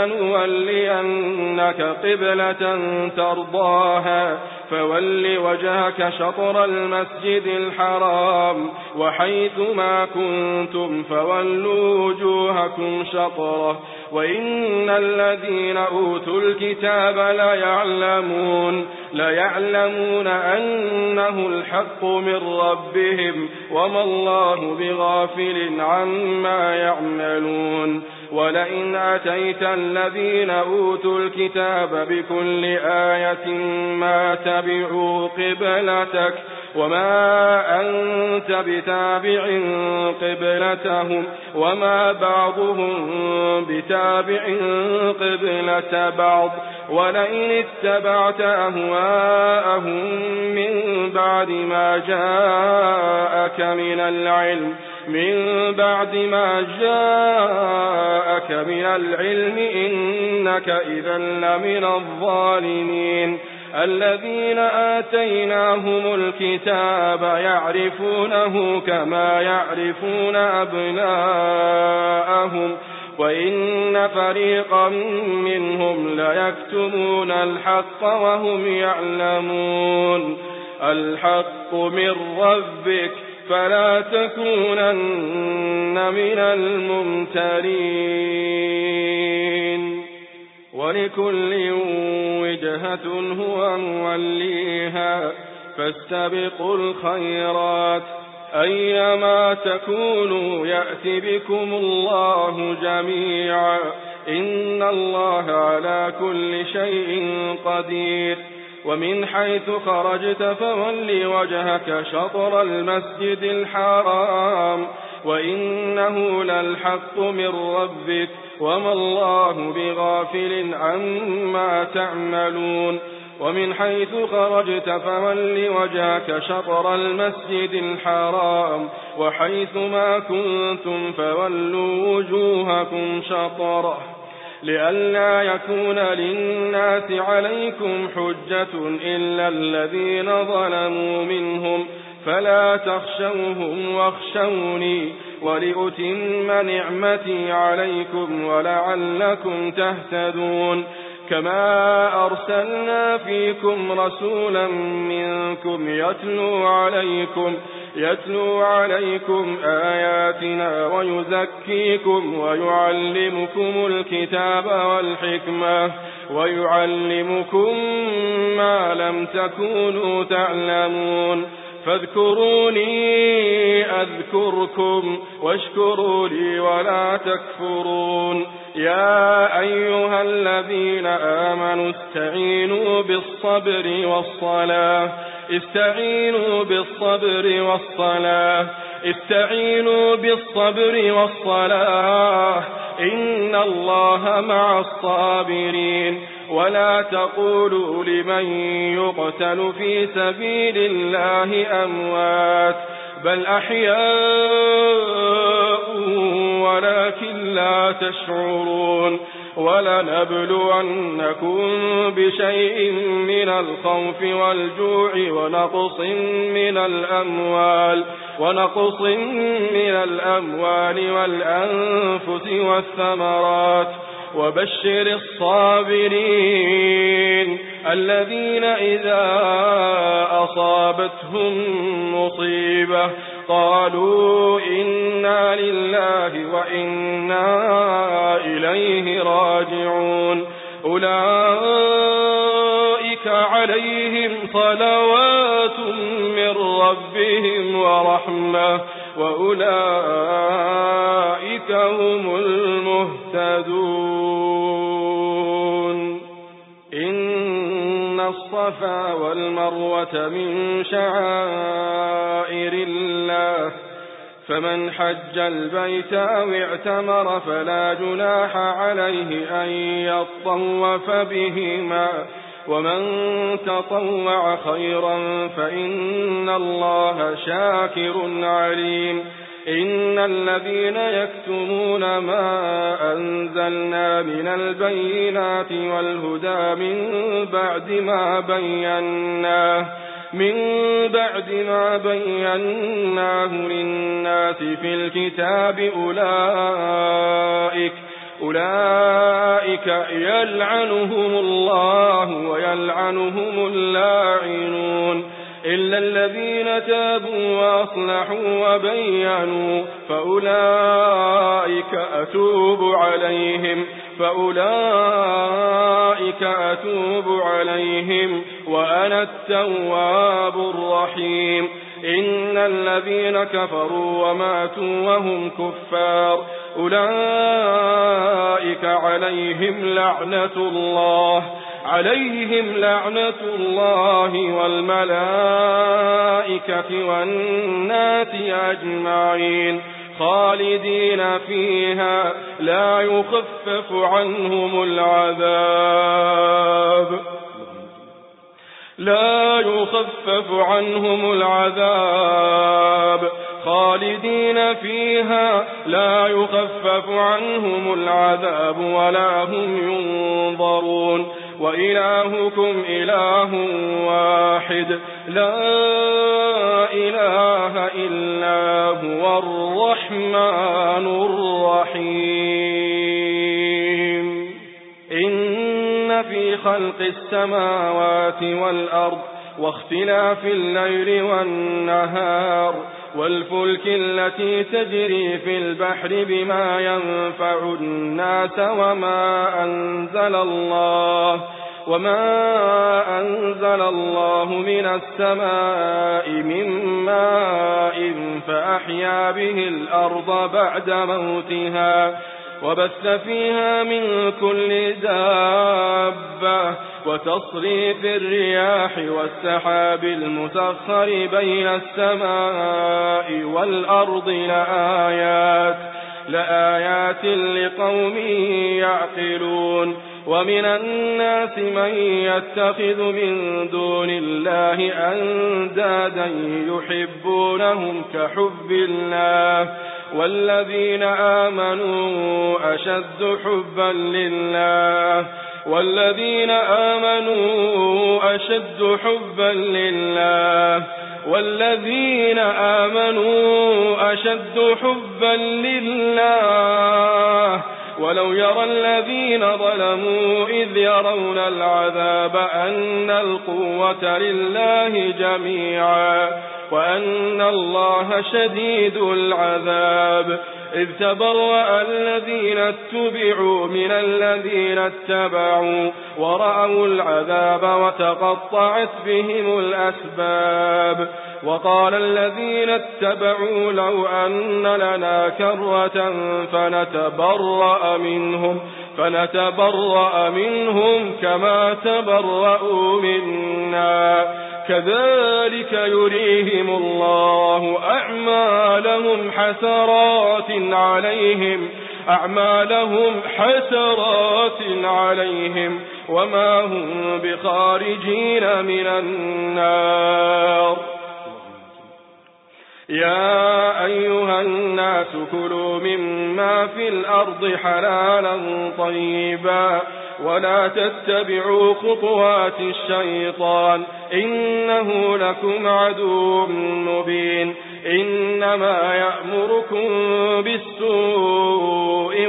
Speaker 2: فلنولينك قبلة ترضاها فول وجهك شطر المسجد الحرام وحيث ما كنتم فولوا وجوهكم شطره وإن الذين أوتوا الكتاب ليعلمون ليعلمون أنه الحق من ربهم وما الله بغافل عما يعملون ولئن أتيت الذين أوتوا الكتاب بكل آية ما تبعوا قبلتك وما أنت بتابع قبلتهم وما بعضهم بتابع قبلة بعض ولئن اتبعت أهواءهم من بعد ما جاءك من العلم من بعد ما جاءك من العلم إنك إذا لمن الظالمين الذين آتيناهم الكتاب يعرفونه كما يعرفون أبناءهم وإن فريقا منهم ليكتمون الحق وهم يعلمون الحق من ربك فلا تكونن من الممترين ولكل وجهة هو موليها فاستبقوا الخيرات أيما تكونوا يأتي بكم الله جميعا إن الله على كل شيء قدير ومن حيث خرجت فول وجهك شطر المسجد الحرام وإنه للحق من ربك وما الله بغافل عما تعملون ومن حيث خرجت فول وجهك شطر المسجد الحرام وحيث ما كنتم فولوا وجوهكم شطره لئلا يكون للناس عليكم حجة إلا الذين ظلموا منهم فلا تخشوهم واخشوني ولأتم نعمتي عليكم ولعلكم تهتدون كما أرسلنا فيكم رسولا منكم يتلو عليكم يتلو عليكم آياتنا ويزكيكم ويعلمكم الكتاب والحكمة ويعلمكم ما لم تكونوا تعلمون فاذكروني أذكركم واشكروا لي ولا تكفرون يا أيها الذين آمنوا استعينوا بالصبر والصلاة استعينوا بالصبر والصلاة استعينوا بالصبر والصلاة إن الله مع الصابرين ولا تقولوا لمن يقتل في سبيل الله أموات بل أحياء ولكن لا تشعرون ولنبلونكم بشيء من الخوف والجوع ونقص من الأموال ونقص من الأموال والأنفس والثمرات وبشر الصابرين الذين إذا أصابتهم مصيبة قالوا إنا لله وإنا إليه راجعون أولئك عليهم صلوات من ربهم ورحمة وأولئك هم المهتدون إن الصفا والمروة من شعائر الله فمن حج البيت أو اعتمر فلا جناح عليه أن يطوف بهما ومن تطوع خيرا فإن الله شاكر عليم إن الذين يكتمون ما أنزلنا من البينات والهدى من بعد ما بيناه من بعد ما بيناه للناس في الكتاب أولئك أولئك يلعنهم الله ويلعنهم اللاعنون إلا الذين تابوا وأصلحوا وبينوا فأولئك أتوب عليهم فأولئك أتوب عليهم وأنا التواب الرحيم إن الذين كفروا وماتوا وهم كفار أولئك عليهم لعنة الله عليهم لعنة الله والملائكة والناس أجمعين خالدين فيها لا يخفف عنهم العذاب لا يخفف عنهم العذاب خالدين فيها لا يخفف عنهم العذاب ولا هم ينظرون وإلهكم إله واحد لا إله إلا هو الرحمن الرحيم إن في خلق السماوات والأرض واختلاف الليل والنهار والفلك التي تجري في البحر بما ينفع الناس وما أنزل الله وما أنزل الله من السماء من ماء فأحيا به الأرض بعد موتها وبث فيها من كل دابة وتصريف الرياح والسحاب المسخر بين السماء والأرض لآيات لآيات لقوم يعقلون ومن الناس من يتخذ من دون الله أندادا يحبونهم كحب الله والذين آمنوا أشد حبا لله والذين آمنوا أشد حبا لله والذين آمنوا أشد حبا لله ولو يرى الذين ظلموا إذ يرون العذاب أن القوة لله جميعا وأن الله شديد العذاب إذ تبرأ الذين اتبعوا من الذين اتبعوا ورأوا العذاب وتقطعت بهم الأسباب وقال الذين اتبعوا لو أن لنا كرة فنتبرأ منهم فنتبرأ منهم كما تبرأوا منا كذلك يريهم الله أعمالهم حسرات عليهم أعمالهم حسرات عليهم وما هم بخارجين من النار يا أيها الناس كلوا مما في الأرض حلالا طيبا ولا تتبعوا خطوات الشيطان إنه لكم عدو مبين إنما يأمركم بالسوء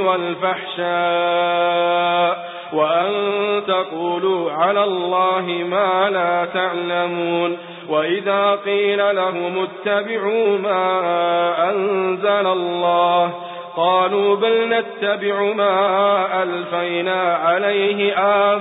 Speaker 2: والفحشاء وأن تقولوا على الله ما لا تعلمون وإذا قيل لهم اتبعوا ما أنزل الله قالوا بل نتبع ما ألفينا عليه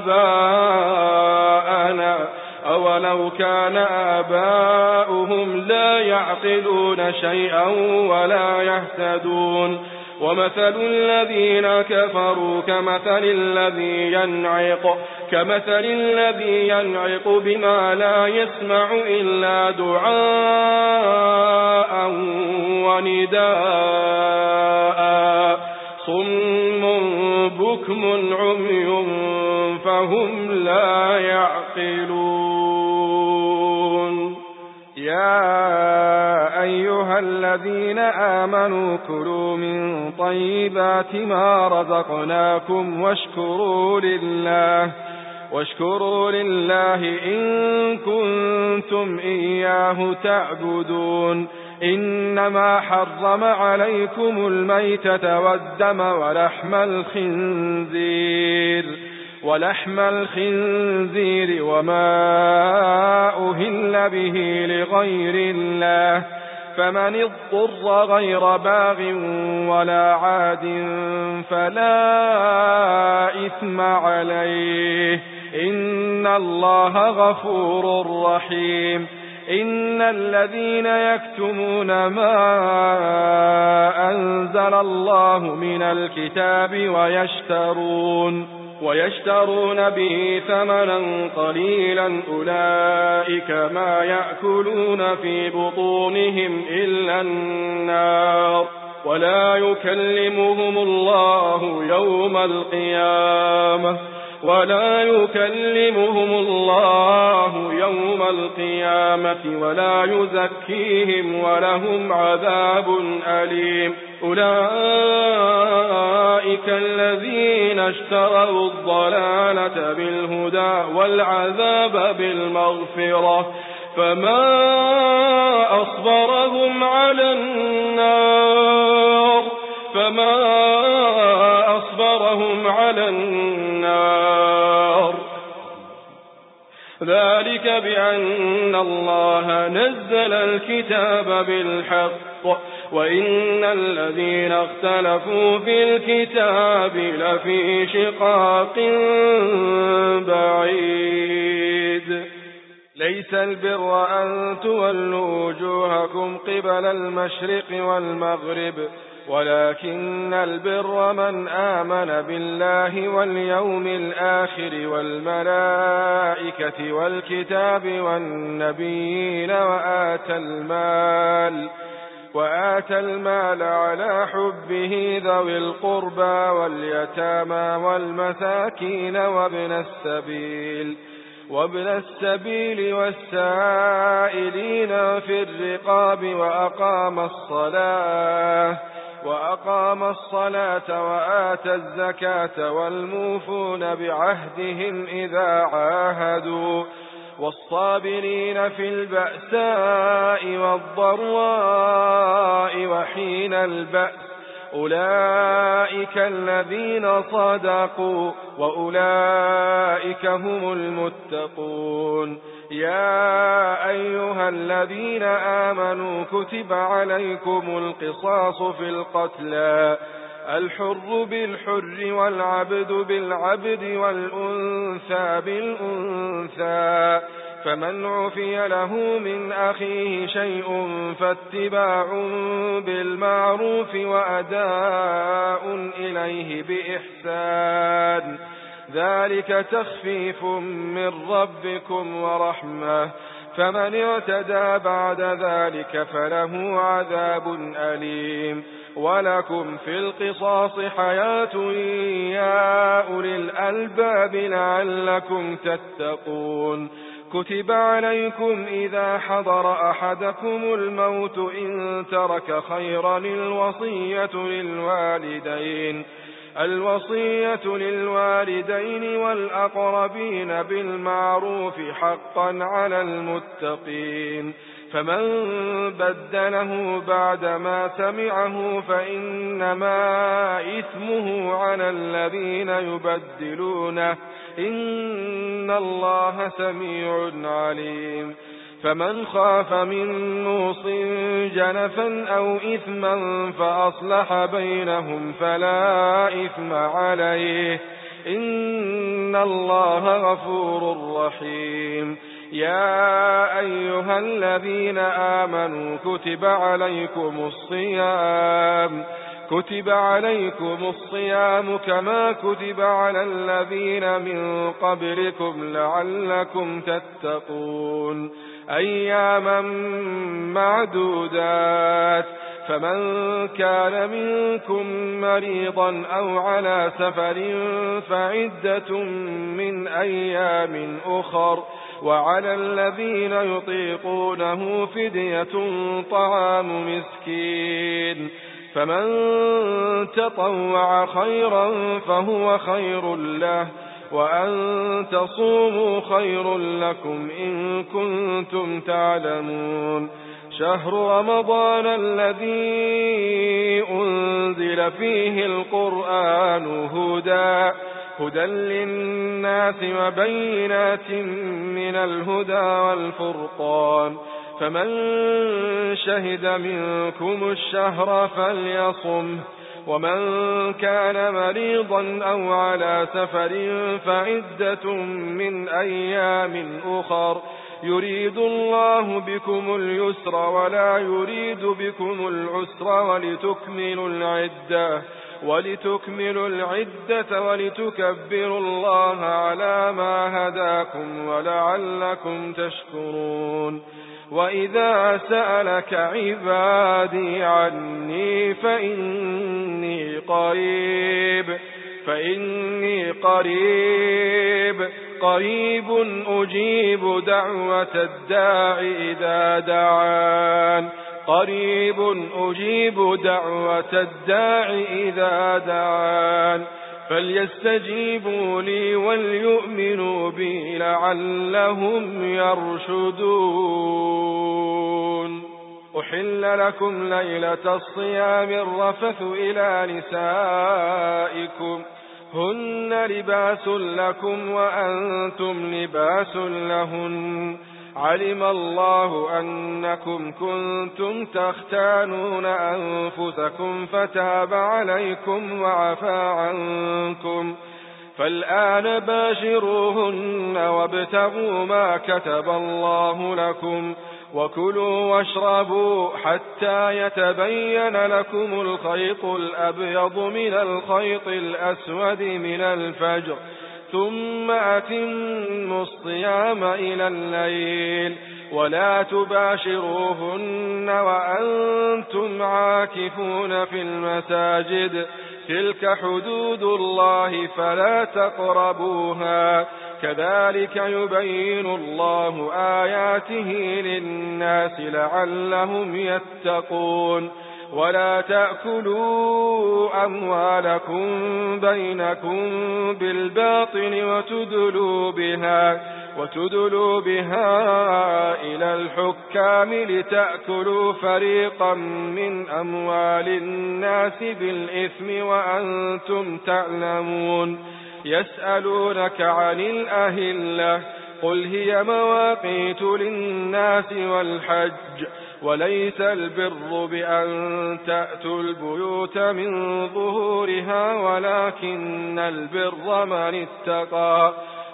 Speaker 2: آباءنا أولو كان آباؤهم لا يعقلون شيئا ولا يهتدون ومثل الذين كفروا كمثل الذي ينعق كمثل الذي ينعق بما لا يسمع إلا دعاء ونداء صم بكم عمي فهم لا يعقلون يا أيها الذين آمنوا كلوا من طيبات ما رزقناكم واشكروا لله واشكروا لله إن كنتم إياه تعبدون إنما حرم عليكم الميتة والدم ولحم الخنزير ولحم الخنزير وما أهل به لغير الله فمن اضطر غير باغ ولا عاد فلا إثم عليه إن الله غفور رحيم إن الذين يكتمون ما أنزل الله من الكتاب ويشترون ويشترون به ثمنا قليلا أولئك ما يأكلون في بطونهم إلا النار ولا يكلمهم الله يوم القيامة ولا يكلمهم الله يوم القيامة ولا يزكيهم ولهم عذاب أليم أولئك الذين اشتروا الضلالة بالهدى والعذاب بالمغفرة فما أصبرهم على النار فما أصبرهم على النار ذلك بأن الله نزل الكتاب بالحق وإن الذين اختلفوا في الكتاب لفي شقاق بعيد ليس البر أن تولوا وجوهكم قبل المشرق والمغرب ولكن البر من آمن بالله واليوم الآخر والملائكة والكتاب والنبيين وآتى المال وآتى المال على حبه ذوي القربى واليتامى والمساكين وابن السبيل وابن السبيل والسائلين في الرقاب وأقام الصلاة وأقام الصلاة وآتى الزكاة والموفون بعهدهم إذا عاهدوا والصابرين في البأساء والضراء وحين البأس أولئك الذين صدقوا وأولئك هم المتقون يا أيها الذين آمنوا كتب عليكم القصاص في القتلى الحر بالحر والعبد بالعبد والأنثى بالأنثى فمن عفي له من أخيه شيء فاتباع بالمعروف وأداء إليه بإحسان ذلك تخفيف من ربكم ورحمة فمن اعتدى بعد ذلك فله عذاب أليم ولكم في القصاص حياة يا أولي الألباب لعلكم تتقون كتب عليكم إذا حضر أحدكم الموت إن ترك خيرا الوصية للوالدين الوصية للوالدين والأقربين بالمعروف حقا على المتقين فمن بدله بعدما سمعه فإنما إثمه على الذين يبدلونه إن الله سميع عليم فمن خاف من موص جنفا أو إثما فأصلح بينهم فلا إثم عليه إن الله غفور رحيم يا أيها الذين آمنوا كتب عليكم الصيام كتب عليكم الصيام كما كتب على الذين من قبلكم لعلكم تتقون أياما معدودات فمن كان منكم مريضا أو على سفر فعدة من أيام أخر وعلى الذين يطيقونه فدية طعام مسكين فمن تطوع خيرا فهو خير له وأن تصوموا خير لكم إن كنتم تعلمون شهر رمضان الذي أنزل فيه القرآن هدى هدى للناس وبينات من الهدى والفرقان فمن شهد منكم الشهر فليصمه ومن كان مريضا أو على سفر فعدة من أيام أخر يريد الله بكم اليسر ولا يريد بكم العسر ولتكملوا العدة ولتكملوا العدة ولتكبروا الله على ما هداكم ولعلكم تشكرون وإذا سألك عبادي عني فإني قريب فإني قريب قريب أجيب دعوة الداع إذا دعان قريب أجيب دعوة الداع إذا دعان فليستجيبوا لي وليؤمنوا بي لعلهم يرشدون أحل لكم ليلة الصيام الرفث إلى نسائكم هن لباس لكم وأنتم لباس لهن علم الله أنكم كنتم تختانون أنفسكم فتاب عليكم وعفى عنكم فالآن باشروهن وابتغوا ما كتب الله لكم وكلوا واشربوا حتى يتبين لكم الخيط الأبيض من الخيط الأسود من الفجر ثم أتموا الصيام إلى الليل ولا تباشروهن وأنتم عاكفون في المساجد تلك حدود الله فلا تقربوها كذلك يبين الله آياته للناس لعلهم يتقون ولا تأكلوا أموالكم بينكم بالباطل وتدلوا بها وتدلوا بها إلى الحكام لتأكلوا فريقا من أموال الناس بالإثم وأنتم تعلمون يسألونك عن الأهلة قل هي مواقيت للناس والحج وليس البر بأن تأتوا البيوت من ظهورها ولكن البر من اتقى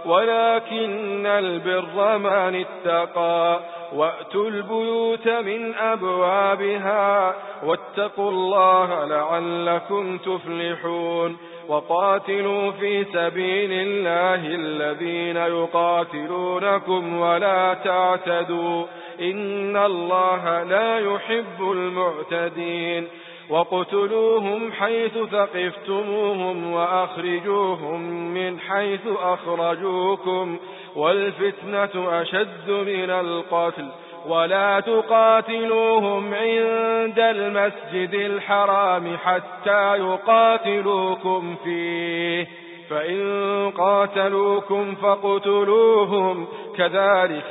Speaker 2: ولكن البر من اتقى وأتوا البيوت من أبوابها واتقوا الله لعلكم تفلحون وقاتلوا في سبيل الله الذين يقاتلونكم ولا تعتدوا إن الله لا يحب المعتدين وقتلوهم حيث ثقفتموهم وأخرجوهم من حيث أخرجوكم والفتنة أشد من القتل ولا تقاتلوهم عند المسجد الحرام حتى يقاتلوكم فيه فإن قاتلوكم فاقتلوهم كذلك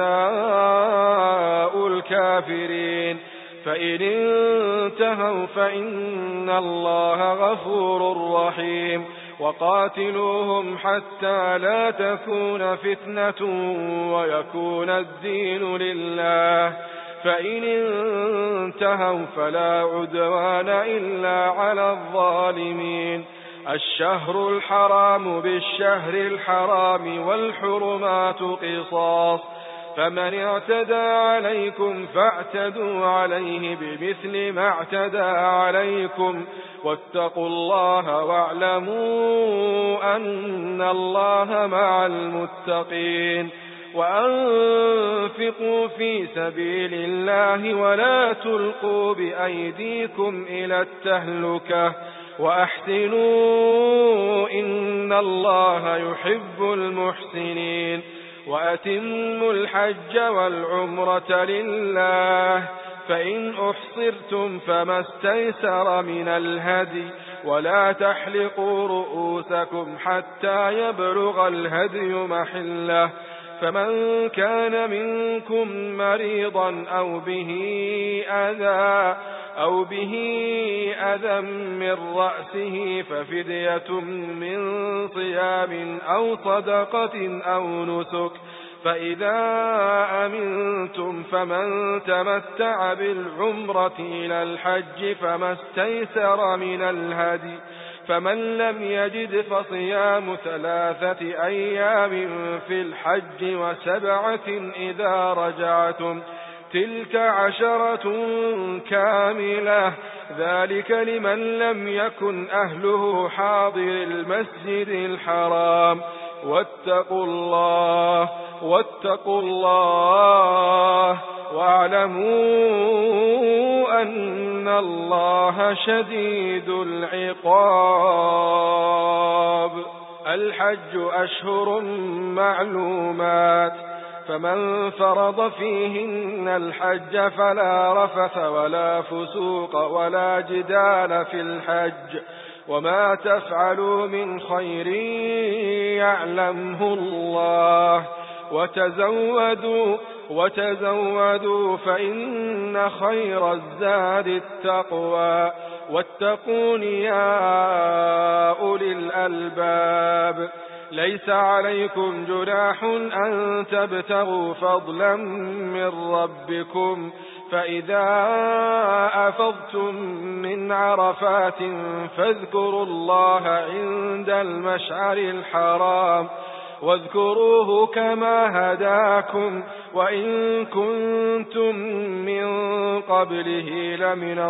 Speaker 2: جزاء الكافرين فإن انتهوا فإن الله غفور رحيم وقاتلوهم حتى لا تكون فتنة ويكون الدين لله فإن انتهوا فلا عدوان إلا على الظالمين الشهر الحرام بالشهر الحرام والحرمات قصاص فمن اعتدى عليكم فاعتدوا عليه بمثل ما اعتدى عليكم واتقوا الله واعلموا أن الله مع المتقين وأنفقوا في سبيل الله ولا تلقوا بأيديكم إلى التهلكة وأحسنوا إن الله يحب المحسنين وأتموا الحج والعمرة لله فإن أحصرتم فما استيسر من الهدي ولا تحلقوا رؤوسكم حتى يبلغ الهدي محله فمن كان منكم مريضا أو به أذى أو به أذى من رأسه ففدية من صيام أو صدقة أو نسك فإذا أمنتم فمن تمتع بالعمرة إلى الحج فما استيسر من الهدي فمن لم يجد فصيام ثلاثة أيام في الحج وسبعة إذا رجعتم تلك عشرة كاملة ذلك لمن لم يكن أهله حاضر المسجد الحرام واتقوا الله واتقوا الله واعلموا أن الله شديد العقاب الحج أشهر معلومات فمن فرض فيهن الحج فلا رفث ولا فسوق ولا جدال في الحج وما تفعلوا من خير يعلمه الله وتزودوا وتزودوا فإن خير الزاد التقوى واتقون يا أولي الألباب. ليس عليكم جناح أن تبتغوا فضلا من ربكم، فإذا أفضتم من عرفات فاذكروا الله عند المشعر الحرام، واذكروه كما هداكم وإن كنتم من قبله لمن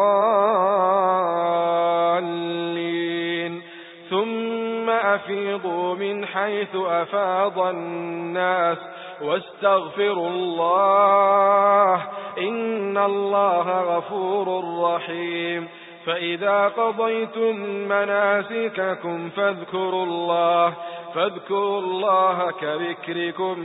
Speaker 2: الضالين. ثم أفيضوا من حيث أفاض الناس واستغفروا الله إن الله غفور رحيم. فإذا قضيتم مناسككم فاذكروا الله فاذكروا الله كذكركم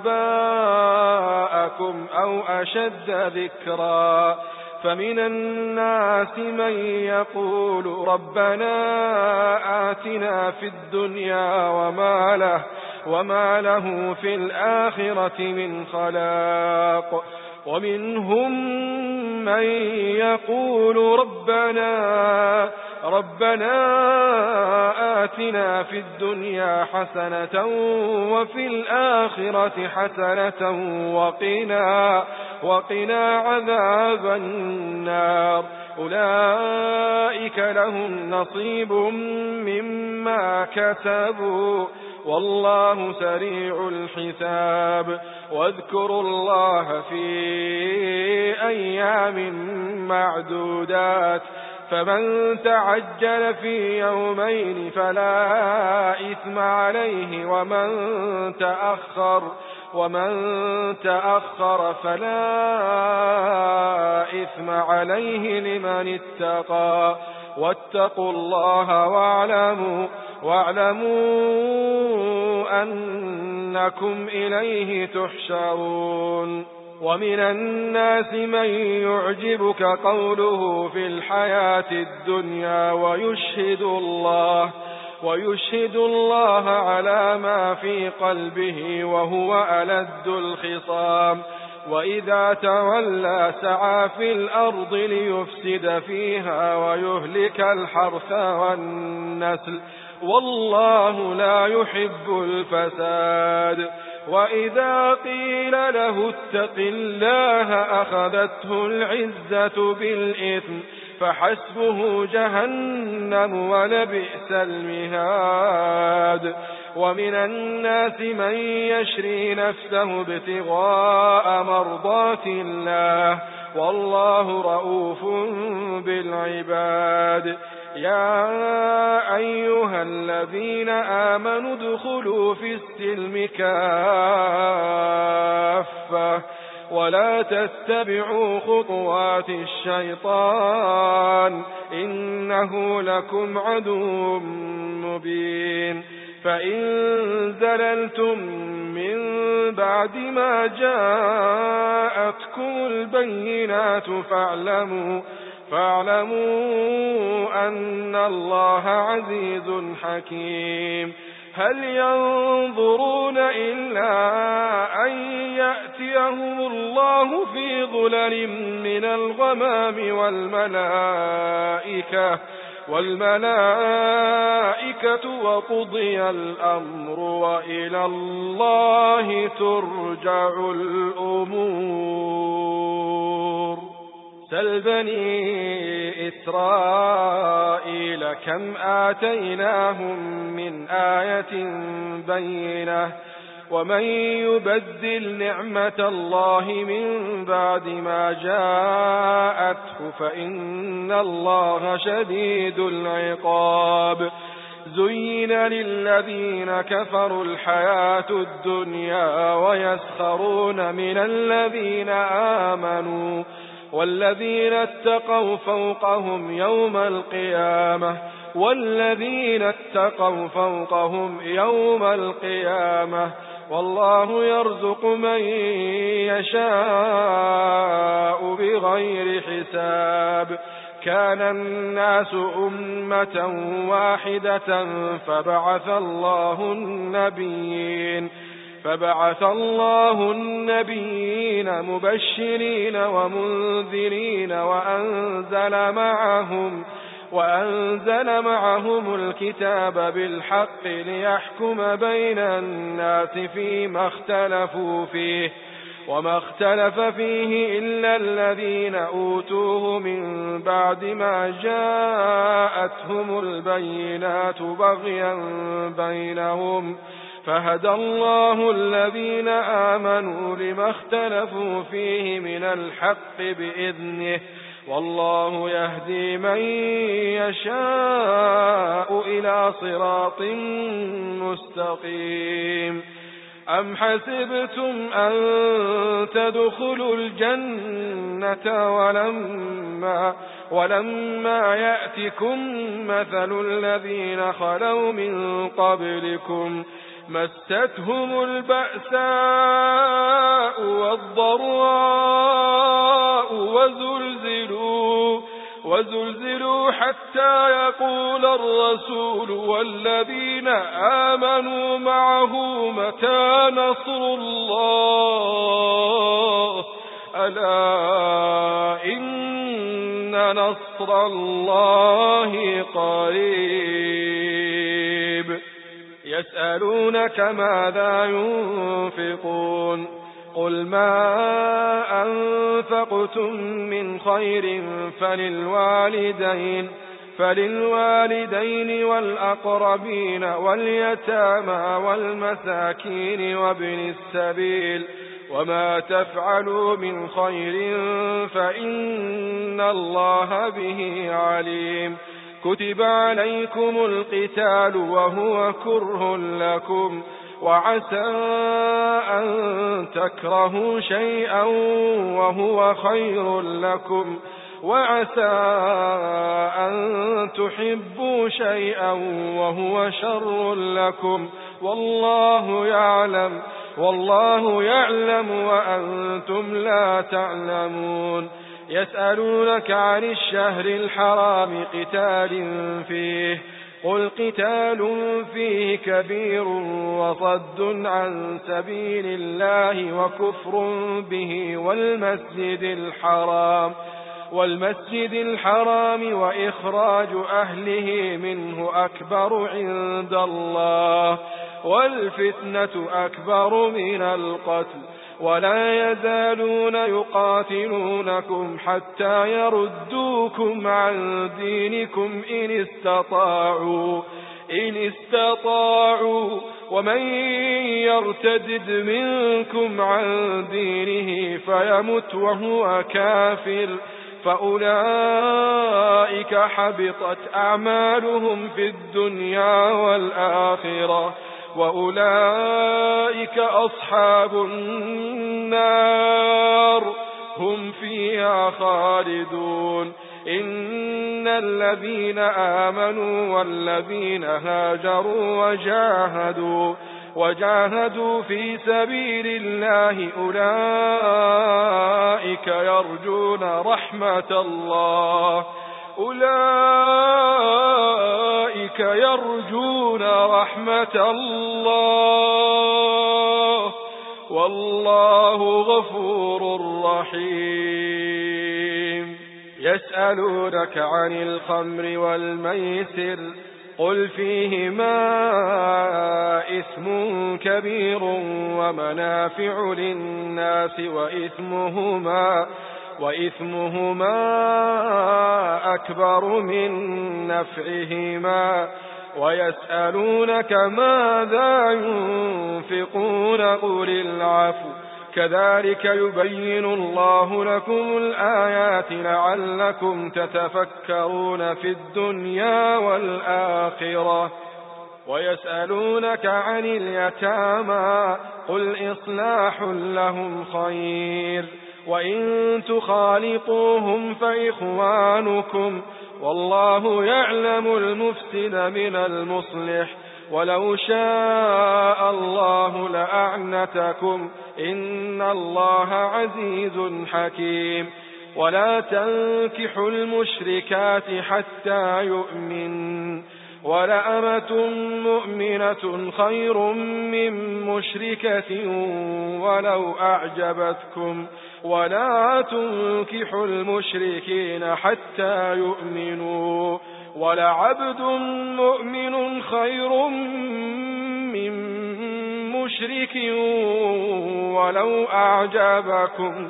Speaker 2: آباءكم أو أشد ذكرا. فمن الناس من يقول ربنا آتنا في الدنيا وما له, وما له في الآخرة من خلاق. ومنهم من يقول ربنا ربنا آتنا في الدنيا حسنة وفي الآخرة حسنة وقنا وقنا عذاب النار. أولئك لهم نصيب مما كسبوا والله سريع الحساب. واذكروا الله في أيام معدودات، فمن تعجل في يومين فلا إثم عليه، ومن تأخر ومن تأخر فلا إثم عليه لمن اتقى. واتقوا الله واعلموا واعلموا أنكم إليه تحشرون. ومن الناس من يعجبك قوله في الحياة الدنيا ويشهد الله ويشهد الله على ما في قلبه وهو ألد الخصام. وإذا تولى سعى في الأرض ليفسد فيها ويهلك الحرث والنسل والله لا يحب الفساد. وإذا قيل له اتق الله أخذته العزة بالإثم فحسبه جهنم ولبئس المهاد. ومن الناس من يشري نفسه ابتغاء مرضات الله والله رؤوف بالعباد. يا أيها الذين آمنوا ادخلوا في السلم كافة ولا تتبعوا خطوات الشيطان إنه لكم عدو مبين. فإن زللتم من بعد ما جاءتكم البينات فاعلموا فاعلموا أن الله عزيز حكيم. هل ينظرون إلا أن يأتيهم الله في ظلل من الغمام والملائكة والملائكة وقضي الأمر وإلى الله ترجع الأمور. سل بني إسرائيل كم آتيناهم من آية بينة ومن يبدل نعمة الله من بعد ما جاءته فإن الله شديد العقاب. زين للذين كفروا الحياة الدنيا ويسخرون من الذين آمنوا والذين اتقوا فوقهم يوم القيامة والذين اتقوا فوقهم يوم القيامة والله يرزق من يشاء بغير حساب. كان الناس أمة واحدة فبعث الله النبيين فبعث الله النبيين مبشرين ومنذرين وأنزل معهم وأنزل معهم الكتاب بالحق ليحكم بين الناس فيما اختلفوا فيه وما اختلف فيه إلا الذين أوتوه من بعد ما جاءتهم البينات بغيا بينهم فهدى الله الذين آمنوا لما اختلفوا فيه من الحق بإذنه والله يهدي من يشاء إلى صراط مستقيم. أم حسبتم أن تدخلوا الجنة ولما, ولما يأتكم مثل الذين خلوا من قبلكم مستهم البأساء والضراء وزلزلوا, وزلزلوا حتى يقول الرسول والذين آمنوا معه متى نصر الله ألا إن نصر الله قريب. يسألونك ماذا ينفقون قل ما أنفقتم من خير فللوالدين فللوالدين والأقربين واليتامى والمساكين وابن السبيل وما تفعلوا من خير فإن الله به عليم. كتب عليكم القتال وهو كره لكم وعسى أن تكرهوا شيئا وهو خير لكم وعسى أن تحبوا شيئا وهو شر لكم والله يعلم والله يعلم وأنتم لا تعلمون. يسألونك عن الشهر الحرام قتال فيه قل قتال فيه كبير وصد عن سبيل الله وكفر به والمسجد الحرام والمسجد الحرام وإخراج أهله منه أكبر عند الله والفتنة أكبر من القتل ولا يزالون يقاتلونكم حتى يردوكم عن دينكم إن استطاعوا إن استطاعوا ومن يرتدد منكم عن دينه فيمت وهو كافر فأولئك حبطت أعمالهم في الدنيا والآخرة وأولئك أصحاب النار هم فيها خالدون. إن الذين آمنوا والذين هاجروا وجاهدوا وجاهدوا في سبيل الله أولئك يرجون رحمة الله أولئك يرجون رحمة الله والله غفور رحيم. يسألونك عن الخمر والميسر قل فيهما إثم كبير ومنافع للناس وإثمهما وإثمهما أكبر من نفعهما ويسألونك ماذا ينفقون قل العفو كذلك يبين الله لكم الآيات لعلكم تتفكرون في الدنيا والآخرة. ويسألونك عن اليتامى قل إصلاح لهم خير وإن تخالطوهم فإخوانكم والله يعلم المفسد من المصلح ولو شاء الله لأعنتكم إن الله عزيز حكيم. ولا تنكحوا المشركات حتى يؤمن ولأمة مؤمنة خير من مشركة ولو أعجبتكم ولا تنكحوا المشركين حتى يؤمنوا ولعبد مؤمن خير من مشرك ولو أعجبكم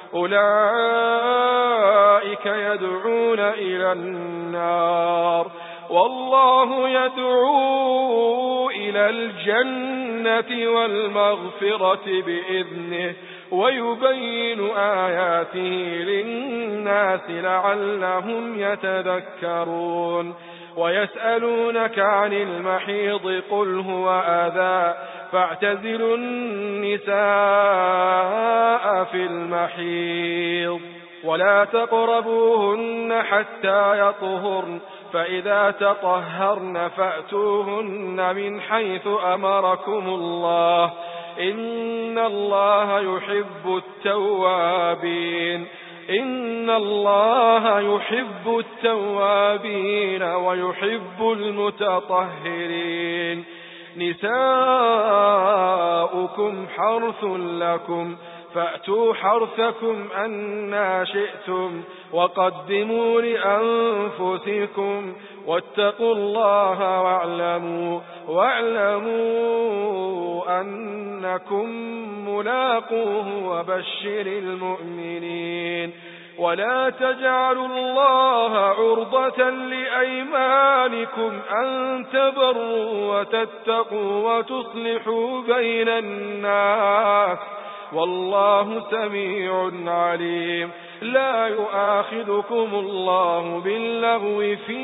Speaker 2: أولئك يدعون إلى النار والله يدعو إلى الجنة والمغفرة بإذنه ويبين آياته للناس لعلهم يتذكرون ويسألونك عن المحيض قل هو أذى فاعتزلوا النساء في المحيض ولا تقربوهن حتى يطهرن فإذا تطهرن فأتوهن من حيث أمركم الله إن الله يحب التوابين إن الله يحب التوابين ويحب المتطهرين نساؤكم حرث لكم فأتوا حرثكم أنى شئتم وقدموا لأنفسكم واتقوا الله واعلموا واعلموا أنكم ملاقوه وبشر المؤمنين ولا تجعلوا الله عرضة لأيمانكم أن تبروا وتتقوا وتصلحوا بين الناس والله سميع عليم لا يؤاخذكم الله باللغو في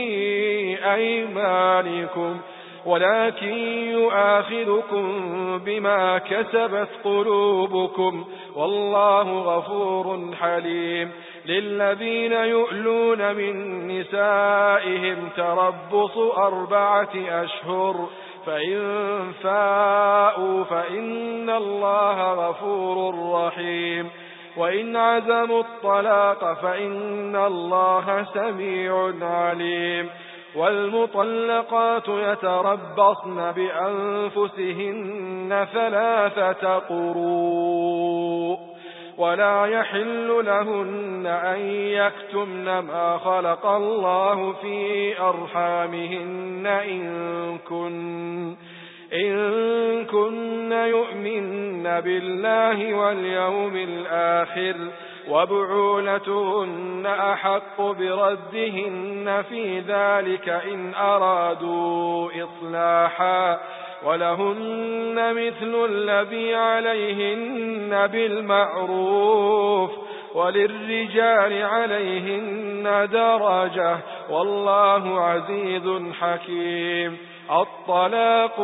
Speaker 2: أيمانكم ولكن يؤاخذكم بما كسبت قلوبكم والله غفور حليم للذين يؤلون من نسائهم تربص أربعة أشهر فإن فاءوا فإن الله غفور رحيم وإن عزموا الطلاق فإن الله سميع عليم والمطلقات يتربصن بأنفسهن ثلاثة قروء ولا يحل لهن أن يكتمن ما خلق الله في أرحامهن إن كن إن كن يؤمن بالله واليوم الآخر وبعولتهن أحق بردهن في ذلك إن أرادوا إصلاحا ولهن مثل الذي عليهن بالمعروف وللرجال عليهن درجة والله عزيز حكيم الطلاق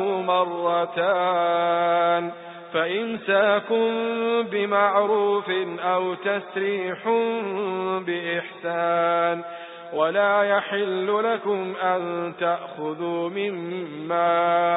Speaker 2: مرتان فإمساكم بمعروف أو تسريح بإحسان ولا يحل لكم أن تأخذوا مما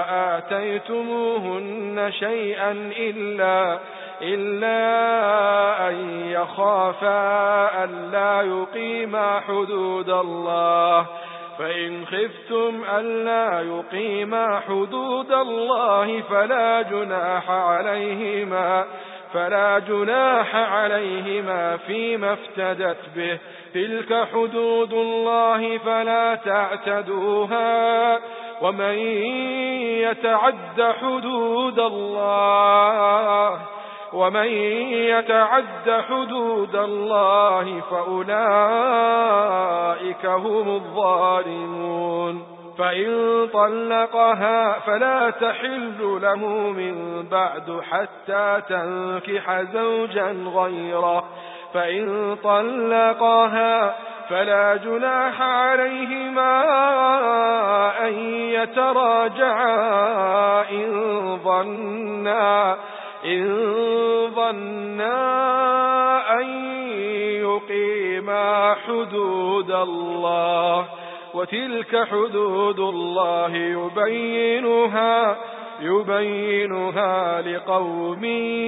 Speaker 2: آتيتموهن شيئا إلا إلا أن يخافا ألا يقيما حدود الله فإن خفتم ألا يقيما حدود الله فلا جناح عليهما فلا جناح عليهما فيما افتدت به تلك حدود الله فلا تعتدوها ومن يتعد حدود الله ومن يتعد حدود الله فأولئك هم الظالمون فإن طلقها فلا تحل له من بعد حتى تنكح زوجا غيره فإن طلقها فلا جناح عليهما أن يتراجعا إن ظنا إن ظنا أن يقيما حدود الله وتلك حدود الله يبينها يبينها لقوم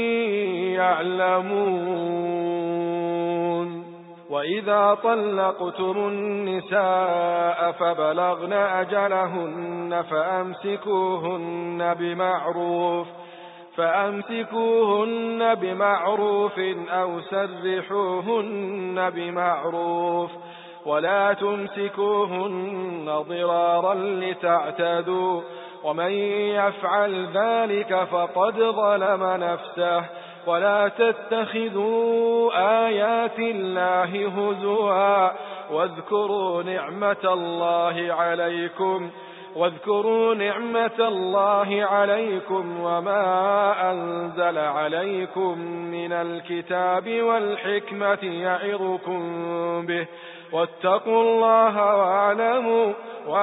Speaker 2: يعلمون وإذا طلقتم النساء فبلغن أجلهن فأمسكوهن بمعروف فأمسكوهن بمعروف أو سرحوهن بمعروف ولا تمسكوهن ضرارا لتعتدوا ومن يفعل ذلك فقد ظلم نفسه ولا تتخذوا آيات الله هزوا واذكروا نعمة الله عليكم واذكروا نعمة الله عليكم وما أنزل عليكم من الكتاب والحكمة يعظكم به واتقوا الله واعلموا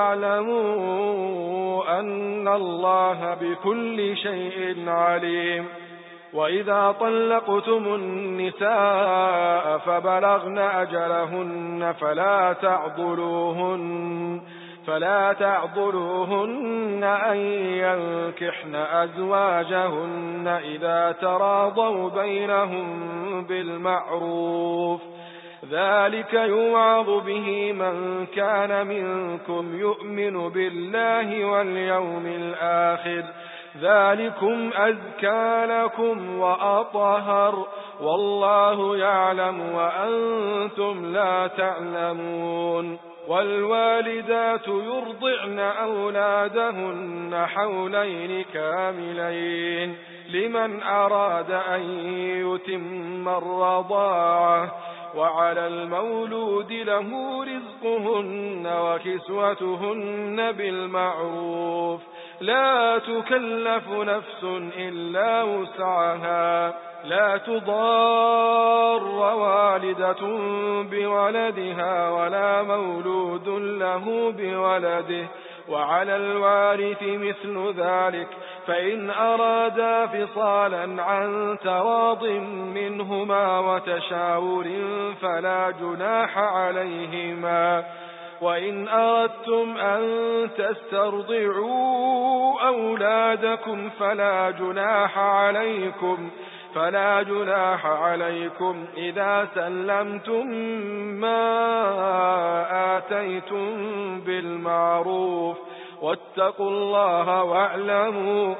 Speaker 2: واعلموا أن الله بكل شيء عليم. وإذا طلقتم النساء فبلغن أجلهن فلا تعضلوهن فلا تعضلوهن أن ينكحن أزواجهن إذا تراضوا بينهم بالمعروف ذلك يوعظ به من كان منكم يؤمن بالله واليوم الآخر ذلكم أزكى لكم وأطهر والله يعلم وأنتم لا تعلمون. والوالدات يرضعن أولادهن حولين كاملين لمن أراد أن يتم الرضاعة وعلى المولود له رزقهن وكسوتهن بالمعروف لا تكلف نفس إلا وسعها لا تضار والدة بولدها ولا مولود له بولده وعلى الوارث مثل ذلك فإن أرادا فصالا عن تراض منهما وتشاور فلا جناح عليهما. وإن أردتم أن تسترضعوا أولادكم فلا جناح عليكم فلا جناح عليكم إذا سلمتم ما آتيتم بالمعروف واتقوا الله واعلموا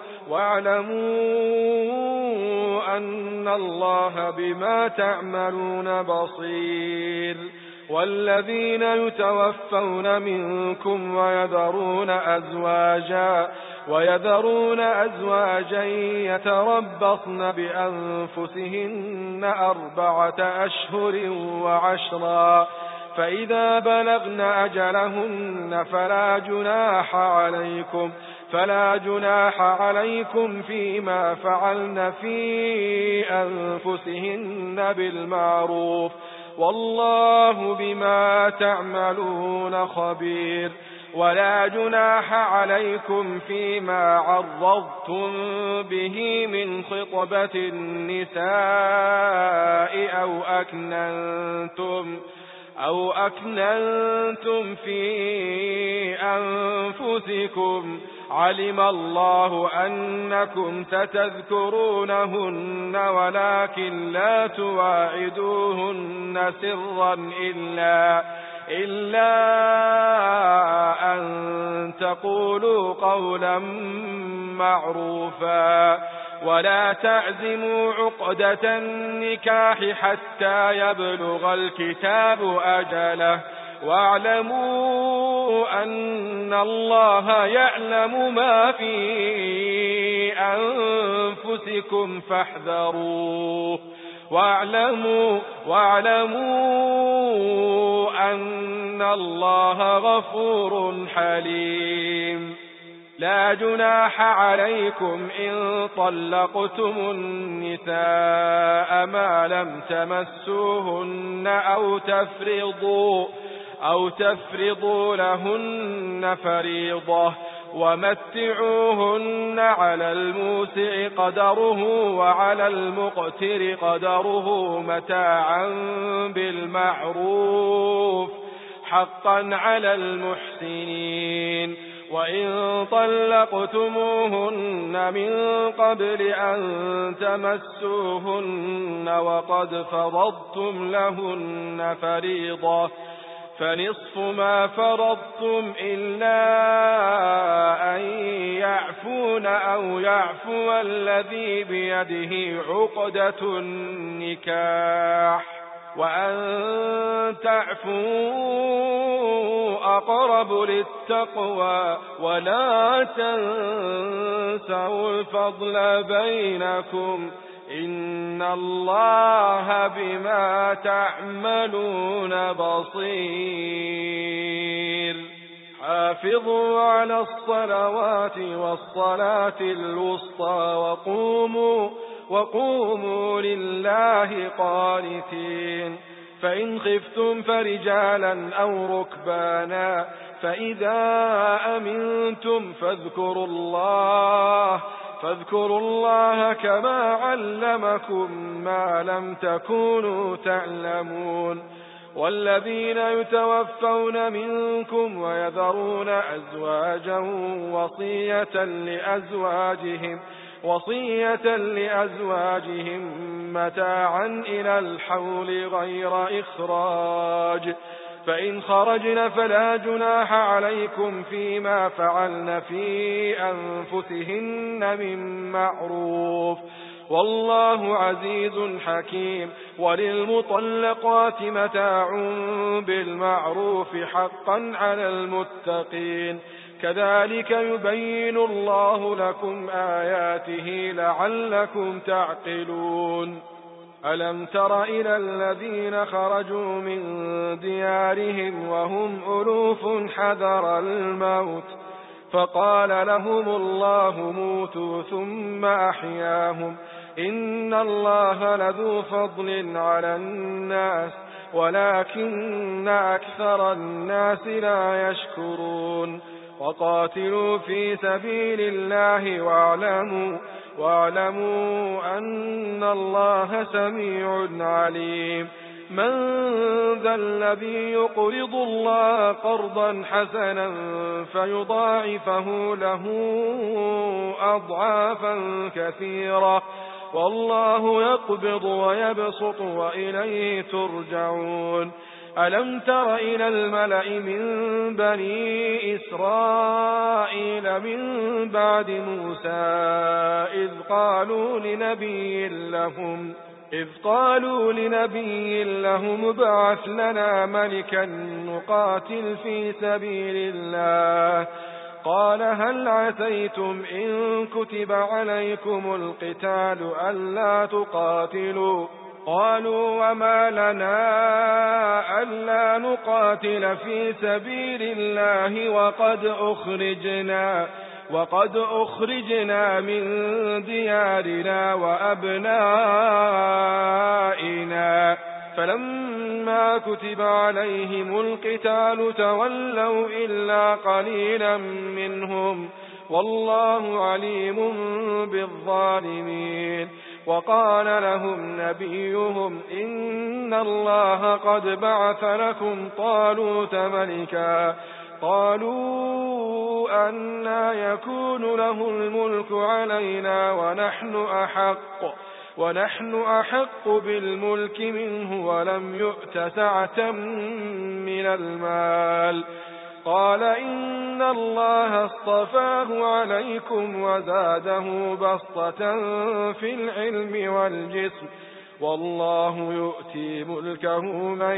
Speaker 2: واعلموا أن الله بما تعملون بصير. والذين يتوفون منكم ويذرون أزواجا ويذرون أزواجا يتربصن بأنفسهن أربعة أشهر وعشرا فإذا بلغن أجلهن فلا جناح عليكم فلا جناح عليكم فيما فعلن في أنفسهن بالمعروف والله بما تعملون خبير. ولا جناح عليكم فيما عرضتم به من خطبة النساء أو أكننتم أو أكننتم في أنفسكم علم الله أنكم ستذكرونهن ولكن لا تواعدوهن سرا إلا إلا أن تقولوا قولا معروفا ولا تعزموا عقدة النكاح حتى يبلغ الكتاب أجله واعلموا أن الله يعلم ما في أنفسكم فاحذروه واعلموا واعلموا أن الله غفور حليم. لا جناح عليكم إن طلقتم النساء ما لم تمسوهن أو تفرضوا أو تفرضوا لهن فريضة ومتعوهن على الموسع قدره وعلى المقتر قدره متاعا بالمعروف حقا على المحسنين. وإن طلقتموهن من قبل أن تمسوهن وقد فرضتم لهن فريضة فنصف ما فرضتم إلا أن يعفون أو يعفو الذي بيده عقدة النكاح وأن تعفوا أقرب للتقوى ولا تنسوا الفضل بينكم إن الله بما تعملون بصير حافظوا على الصلوات والصلاة الوسطى وقوموا وقوموا لله قانتين فإن خفتم فرجالا أو ركبانا فإذا أمنتم فاذكروا الله فاذكروا الله كما علمكم ما لم تكونوا تعلمون والذين يتوفون منكم ويذرون أزواجا وصية لأزواجهم وصية لأزواجهم متاعا إلى الحول غير إخراج فإن خرجن فلا جناح عليكم فيما فعلن في أنفسهن من معروف والله عزيز حكيم وللمطلقات متاع بالمعروف حقا على المتقين كذلك يبين الله لكم آياته لعلكم تعقلون ألم تر إلى الذين خرجوا من ديارهم وهم ألوف حذر الموت فقال لهم الله موتوا ثم أحياهم إن الله لذو فضل على الناس ولكن أكثر الناس لا يشكرون وقاتلوا في سبيل الله واعلموا واعلموا أن الله سميع عليم من ذا الذي يقرض الله قرضا حسنا فيضاعفه له أضعافا كثيرة والله يقبض ويبسط وإليه ترجعون ألم تر إلى الملأ من بني إسرائيل من بعد موسى إذ قالوا لنبي لهم إذ قالوا لنبي لهم ابعث لنا ملكا نقاتل في سبيل الله قال هل عسيتم إن كتب عليكم القتال ألا تقاتلوا قالوا وما لنا ألا نقاتل في سبيل الله وقد أخرجنا وقد أخرجنا من ديارنا وأبنائنا فلما كتب عليهم القتال تولوا إلا قليلا منهم والله عليم بالظالمين وقال لهم نبيهم إن الله قد بعث لكم طالوت ملكا قالوا أنى يكون له الملك علينا ونحن أحق ونحن أحق بالملك منه ولم يؤت سعة من المال قال إن الله اصطفاه عليكم وزاده بسطة في العلم والجسم والله يؤتي ملكه من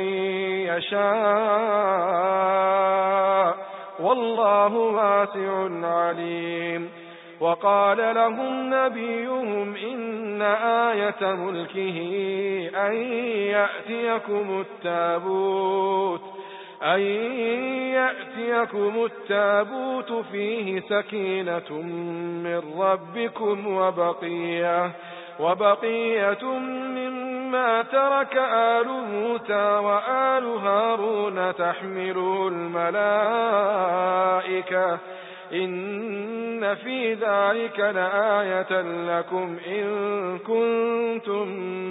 Speaker 2: يشاء والله واسع عليم وقال لهم نبيهم إن آية ملكه أن يأتيكم التابوت أن يأتيكم التابوت فيه سكينة من ربكم وبقية وبقية مما ترك آل موسى وآل هارون تحمله الملائكة إن في ذلك لآية لكم إن كنتم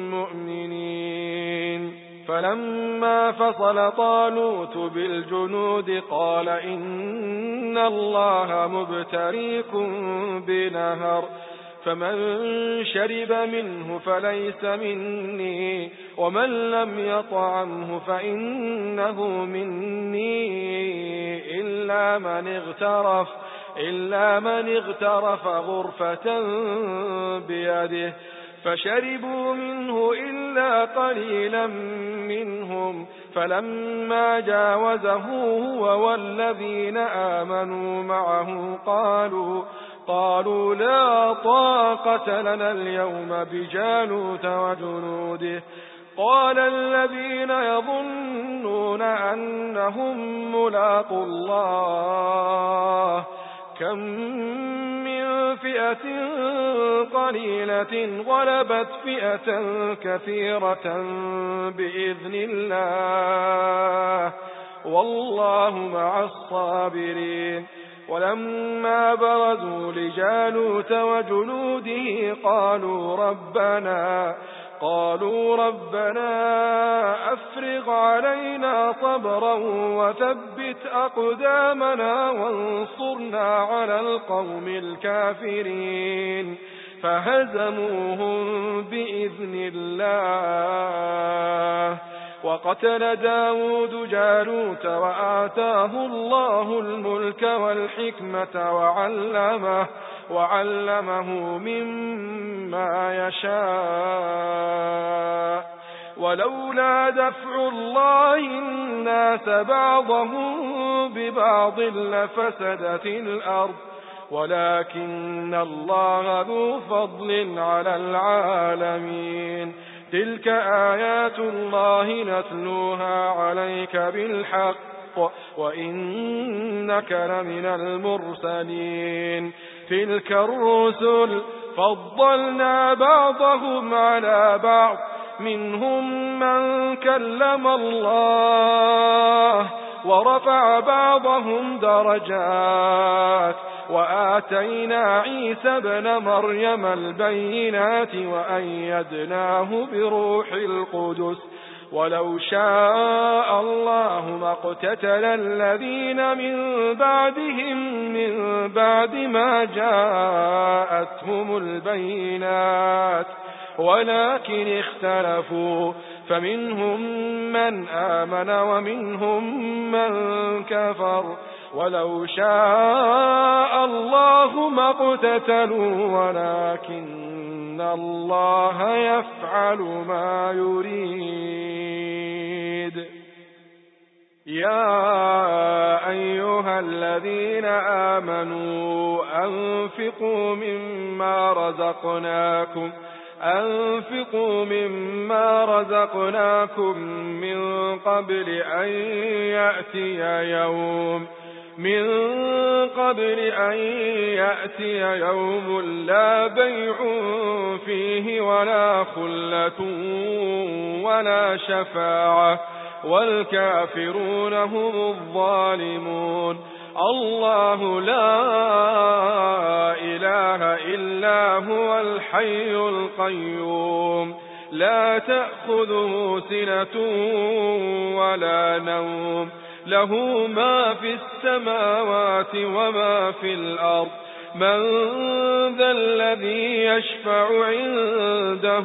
Speaker 2: مؤمنين فلما فصل طالوت بالجنود قال إن الله مبتليكم بنهر فمن شرب منه فليس مني ومن لم يطعمه فإنه مني إلا من اغترف إلا من اغترف غرفة بيده فشربوا منه إلا قليلا منهم فلما جاوزه هو والذين آمنوا معه قالوا قالوا لا طاقة لنا اليوم بجالوت وجنوده قال الذين يظنون أنهم ملاقوا الله كم من فئة قليلة غلبت فئة كثيرة بإذن الله والله مع الصابرين ولما برزوا لجالوت وجنوده قالوا ربنا قالوا ربنا أفرغ علينا صبرا وثبت أقدامنا وانصرنا على القوم الكافرين فهزموهم بإذن الله وقتل داود جالوت وآتاه الله الملك والحكمة وعلمه وعلمه مما يشاء ولولا دفع الله الناس بعضهم ببعض لفسدت الأرض ولكن الله ذو فضل على العالمين تلك آيات الله نتلوها عليك بالحق وإنك لمن المرسلين تلك الرسل فضلنا بعضهم على بعض منهم من كلم الله ورفع بعضهم درجات وآتينا عيسى ابن مريم البينات وأيدناه بروح القدس ولو شاء الله ما اقتتل الذين من بعدهم من بعد ما جاءتهم البينات ولكن اختلفوا فمنهم من آمن ومنهم من كفر ولو شاء الله ما اقتتلوا ولكن الله يفعل ما يريد يا أيها الذين آمنوا أنفقوا مما رزقناكم أنفقوا مما رزقناكم من قبل أن يأتي يوم من قبل أن يأتي يوم لا بيع فيه ولا خلة ولا شفاعة والكافرون هم الظالمون الله لا إله إلا هو الحي القيوم لا تأخذه سنة ولا نوم له ما في السماوات وما في الأرض من ذا الذي يشفع عنده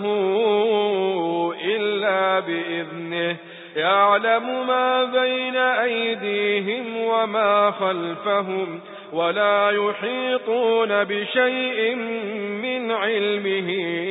Speaker 2: إلا بإذنه يعلم ما بين أيديهم وما خلفهم ولا يحيطون بشيء من علمه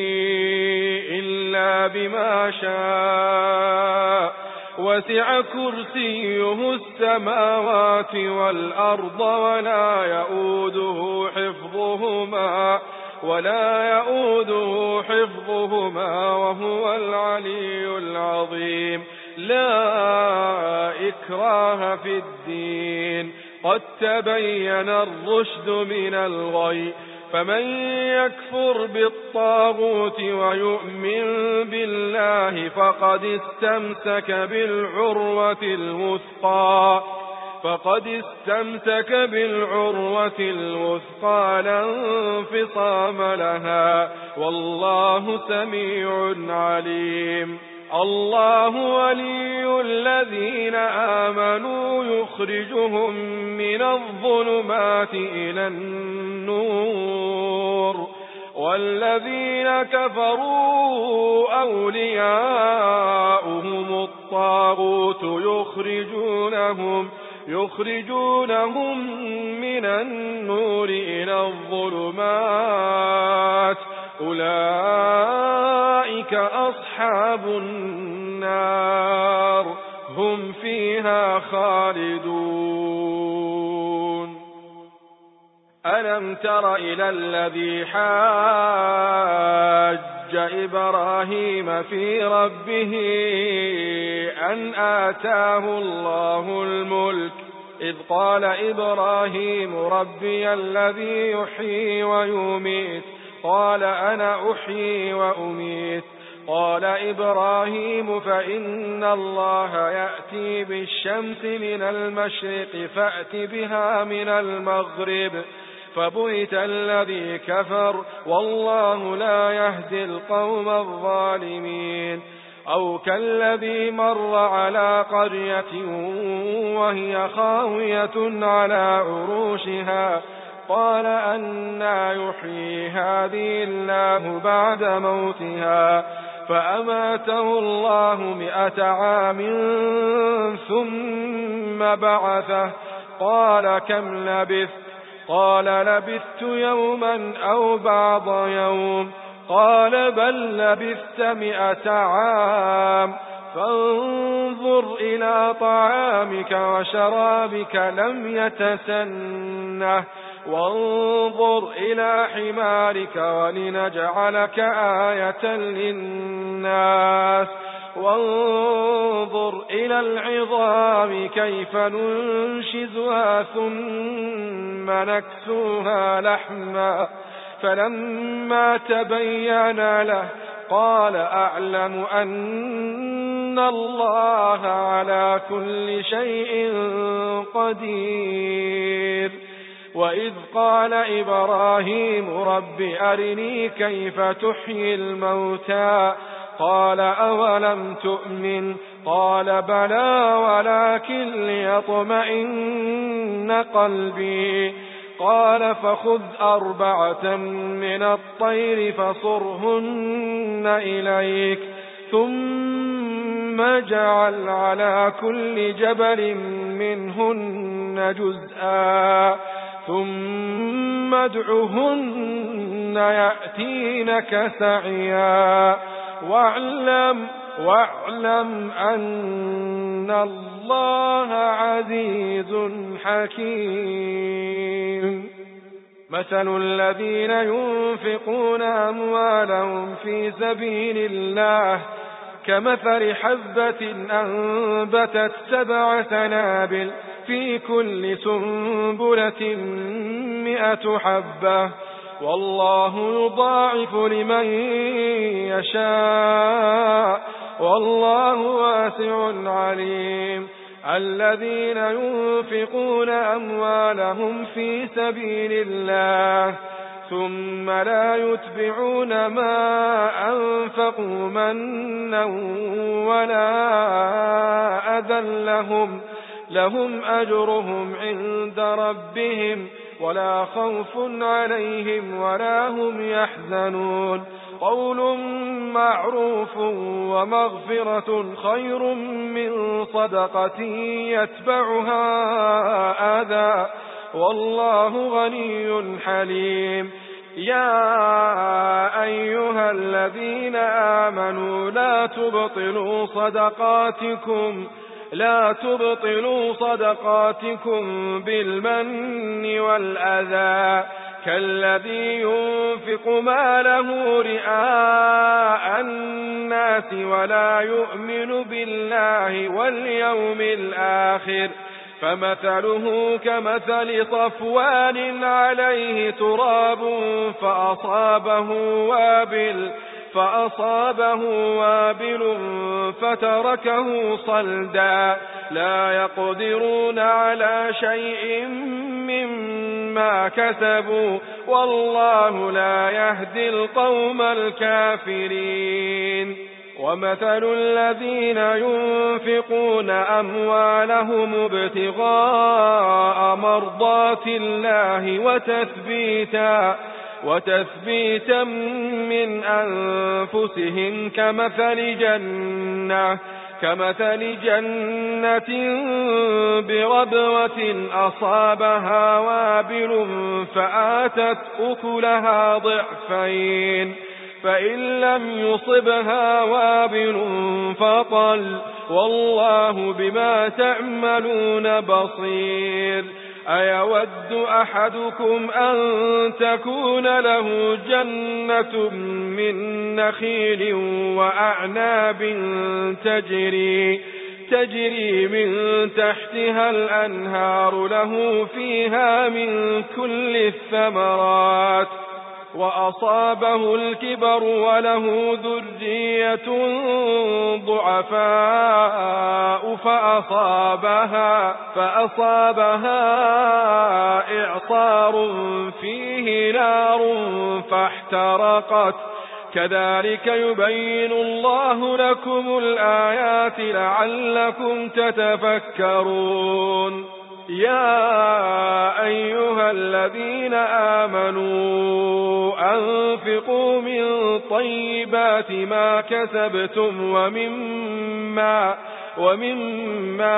Speaker 2: إلا بما شاء وسع كرسيه السماوات والأرض ولا يؤوده حفظهما ولا يؤوده حفظهما وهو العلي العظيم لا إكراه في الدين قد تبين الرشد من الغي فمن يكفر بالطاغوت ويؤمن بالله فقد استمسك بالعروة الوثقى فقد استمسك بالعروة الوثقى لا انفصام لها والله سميع عليم الله ولي الذين آمنوا يخرجهم من الظلمات إلى النور والذين كفروا أولياؤهم الطاغوت يخرجونهم يخرجونهم من النور إلى الظلمات أولئك أصحاب النار هم فيها خالدون. ألم تر إلى الذي حاج إبراهيم في ربه أن آتاه الله الملك إذ قال إبراهيم ربي الذي يحيي ويميت قال أنا أحيي وأميت قال إبراهيم فإن الله يأتي بالشمس من المشرق فأت بها من المغرب فبهت الذي كفر والله لا يهدي القوم الظالمين. أو كالذي مر على قرية وهي خاوية على عروشها قال أنى يحيي هذه الله بعد موتها فأماته الله مئة عام ثم بعثه قال كم لبثت قال لبثت يوما أو بعض يوم قال بل لبثت مئة عام فانظر إلى طعامك وشرابك لم يتسنه وانظر إلى حمارك ولنجعلك آية للناس وانظر إلى العظام كيف ننشزها ثم نكسوها لحما فلما تبين له قال أعلم أن الله على كل شيء قدير. وإذ قال إبراهيم رب أرني كيف تحيي الموتى قال أولم تؤمن قال بلى ولكن ليطمئن قلبي قال فخذ أربعة من الطير فصرهن إليك ثم اجعل على كل جبل منهن جزءا ثم ادعهن يأتينك سعيا واعلم واعلم أن الله عزيز حكيم. مثل الذين ينفقون أموالهم في سبيل الله كمثل حبة أنبتت سبع سنابل في كل سنبلة مئة حبة والله يضاعف لمن يشاء والله واسع عليم. الذين ينفقون أموالهم في سبيل الله ثم لا يتبعون ما أنفقوا منا ولا أذى لهم لهم أجرهم عند ربهم ولا خوف عليهم ولا هم يحزنون. قول معروف ومغفرة خير من صدقة يتبعها أذى والله غني حليم. يا أيها الذين آمنوا لا تبطلوا صدقاتكم لا تبطلوا صدقاتكم بالمن والأذى كالذي ينفق ماله رئاء الناس ولا يؤمن بالله واليوم الآخر فمثله كمثل صفوان عليه تراب فأصابه وابل فأصابه وابل فتركه صلدا لا يقدرون على شيء مما كسبوا والله لا يهدي القوم الكافرين. ومثل الذين ينفقون أموالهم ابتغاء مرضات الله وتثبيتا وتثبيتا من أنفسهم كمثل جنة كمثل جنة بربوة أصابها وابل فآتت أكلها ضعفين فإن لم يصبها وابل فطل والله بما تعملون بصير أيود أحدكم أن تكون له جنة من نخيل وأعناب تجري تجري من تحتها الأنهار له فيها من كل الثمرات وأصابه الكبر وله ذرية ضعفاء فأصابها, فأصابها إعصار فيه نار فاحترقت كذلك يبين الله لكم الآيات لعلكم تتفكرون يا أيها الذين آمنوا أنفقوا من طيبات ما كسبتم ومما, ومما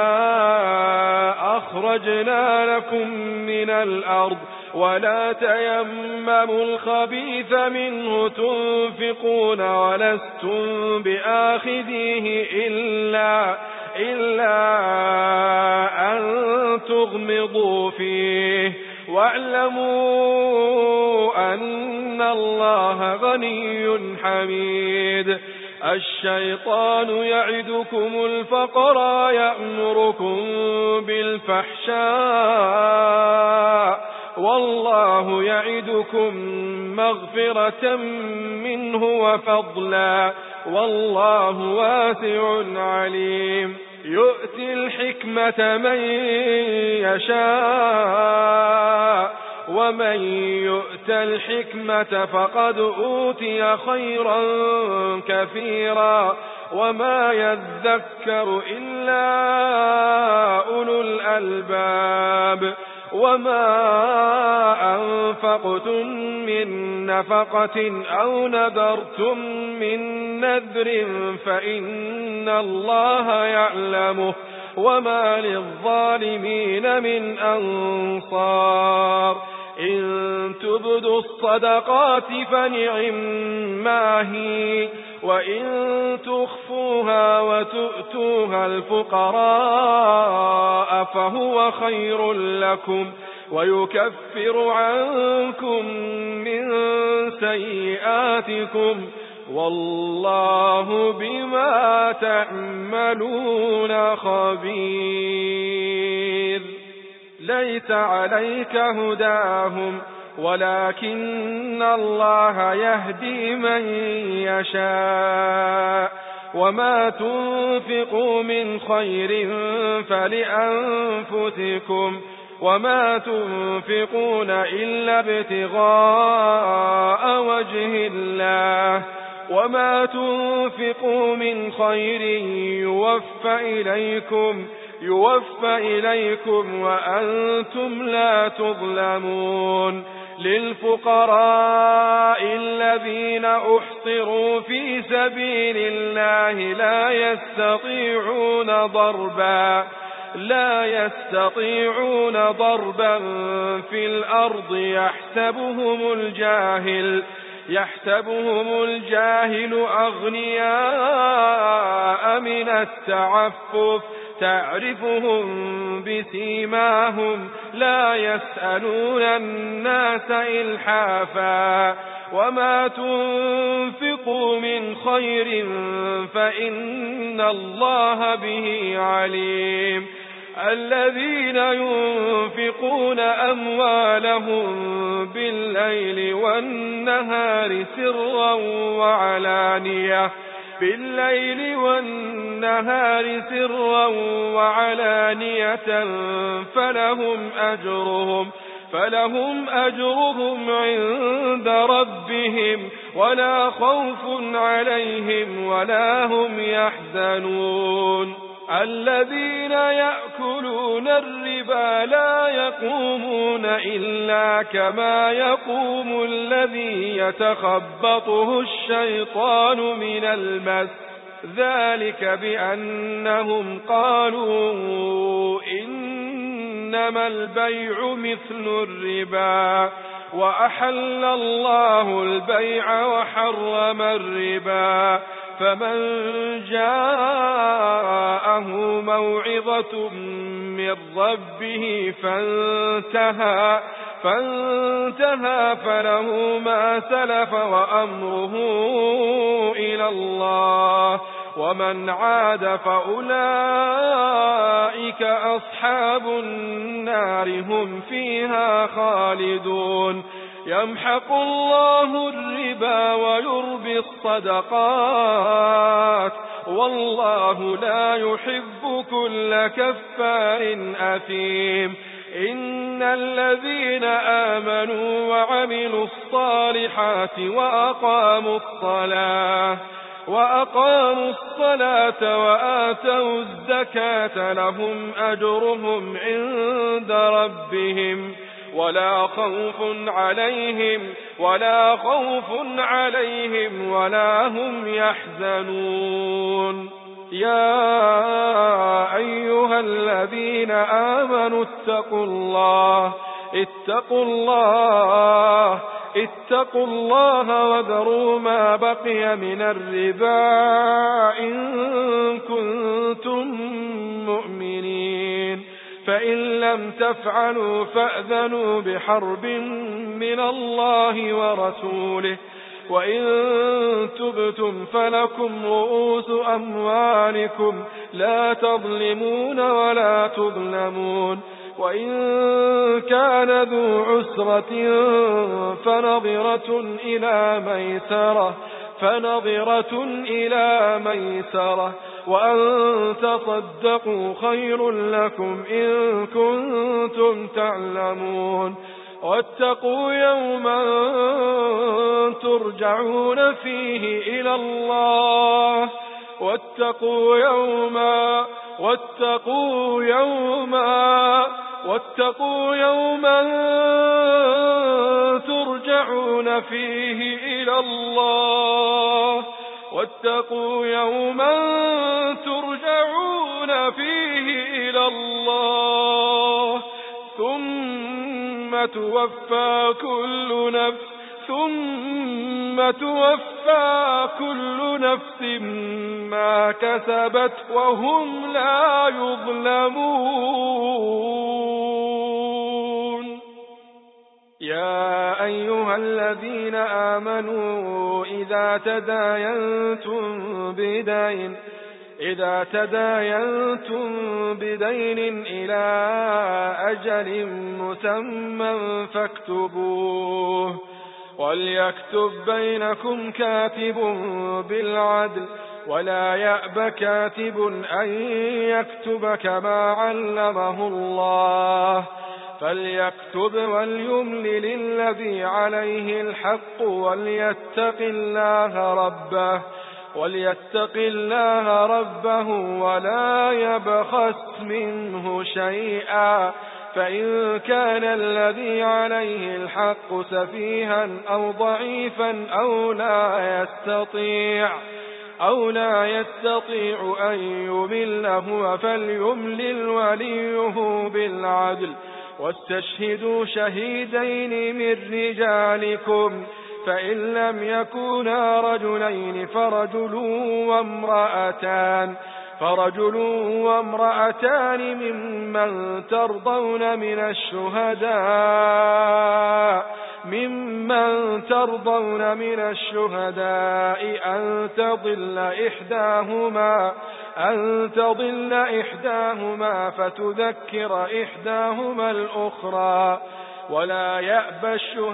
Speaker 2: أخرجنا لكم من الأرض ولا تيمموا الخبيث منه تنفقون ولستم بآخذيه إلا إلا أن تغمضوا فيه واعلموا أن الله غني حميد الشيطان يعدكم الفقر يأمركم بالفحشاء والله يعدكم مغفرة منه وفضلا والله واسع عليم يؤتي الحكمة من يشاء ومن يؤت الحكمة فقد أوتي خيرا كثيرا وما يذكر إلا أولو الألباب وما أنفقتم من نفقة أو نذرتم من نذر فإن الله يعلمه وما للظالمين من أنصار إن تبدوا الصدقات فنعما هي وإن تخفوها وتؤتوها الفقراء فهو خير لكم ويكفر عنكم من سيئاتكم والله بما تعملون خبير ليس عليك هداهم ولكن الله يهدي من يشاء وما تنفقوا من خير فلأنفسكم وما تنفقون إلا ابتغاء وجه الله وما تنفقوا من خير يوفى إليكم يوفى إليكم وأنتم لا تظلمون للفقراء الذين أحصروا في سبيل الله لا يستطيعون ضربا لا يستطيعون ضربا في الأرض يحسبهم الجاهل يحسبهم الجاهل أغنياء من التعفف تعرفهم بسيماهم لا يسألون الناس إلحافا وما تنفقوا من خير فإن الله به عليم الذين ينفقون أموالهم بالليل والنهار سرا وعلانية بالليل والنهار سرا وعلانية فلهم أجرهم فلهم أجرهم عند ربهم ولا خوف عليهم ولا هم يحزنون الذين يأكلون الربا لا يقومون إلا كما يقوم الذي يتخبطه الشيطان من المس ذلك بأنهم قالوا إنما البيع مثل الربا وأحل الله البيع وحرم الربا فمن جاءه موعظة من ربه فانتهى فانتهى فله ما سلف وأمره إلى الله ومن عاد فأولئك أصحاب النار هم فيها خالدون يمحق الله الربا ويربي الصدقات والله لا يحب كل كفار أثيم إن الذين آمنوا وعملوا الصالحات وأقاموا الصلاة وأقاموا الصلاة وآتوا الزكاة لهم أجرهم عند ربهم ولا خوف عليهم ولا خوف عليهم ولا هم يحزنون يا أيها الذين آمنوا اتقوا الله اتقوا الله اتقوا الله وذروا ما بقي من الربا إن كنتم مؤمنين فإن لم تفعلوا فأذنوا بحرب من الله ورسوله وإن تبتم فلكم رؤوس أموالكم لا تظلمون ولا تظلمون وإن كان ذو عسرة فنظرة إلى ميسرة فنظرة إلى ميسرة وأن تصدقوا خير لكم إن كنتم تعلمون واتقوا يوما ترجعون فيه إلى الله واتقوا يوما واتقوا يوما واتقوا يوما ترجعون فيه إلى الله واتقوا يوما ترجعون فيه إلى الله ثم توفى كل نفس ثم توفى كل نفس ما كسبت وهم لا يظلمون يا أيها الذين آمنوا إذا تداينتم بدين إذا تداينتم بدين إلى أجل مسمى فاكتبوه وليكتب بينكم كاتب بالعدل ولا يأب كاتب أن يكتب كما علمه الله فليكتب وليملل الذي عليه الحق وليتق الله ربه وليتق الله ربه ولا يبخس منه شيئا فإن كان الذي عليه الحق سفيها أو ضعيفا أو لا يستطيع أو لا يستطيع أن يمله فليملل وليه بالعدل واستشهدوا شهيدين من رجالكم فإن لم يكونا رجلين فرجل وامرأتان فرجل وامرأتان ممن ترضون من الشهداء ممن ترضون من الشهداء أن تضل إحداهما أن تضل إحداهما فتذكر إحداهما الأخرى ولا يأبى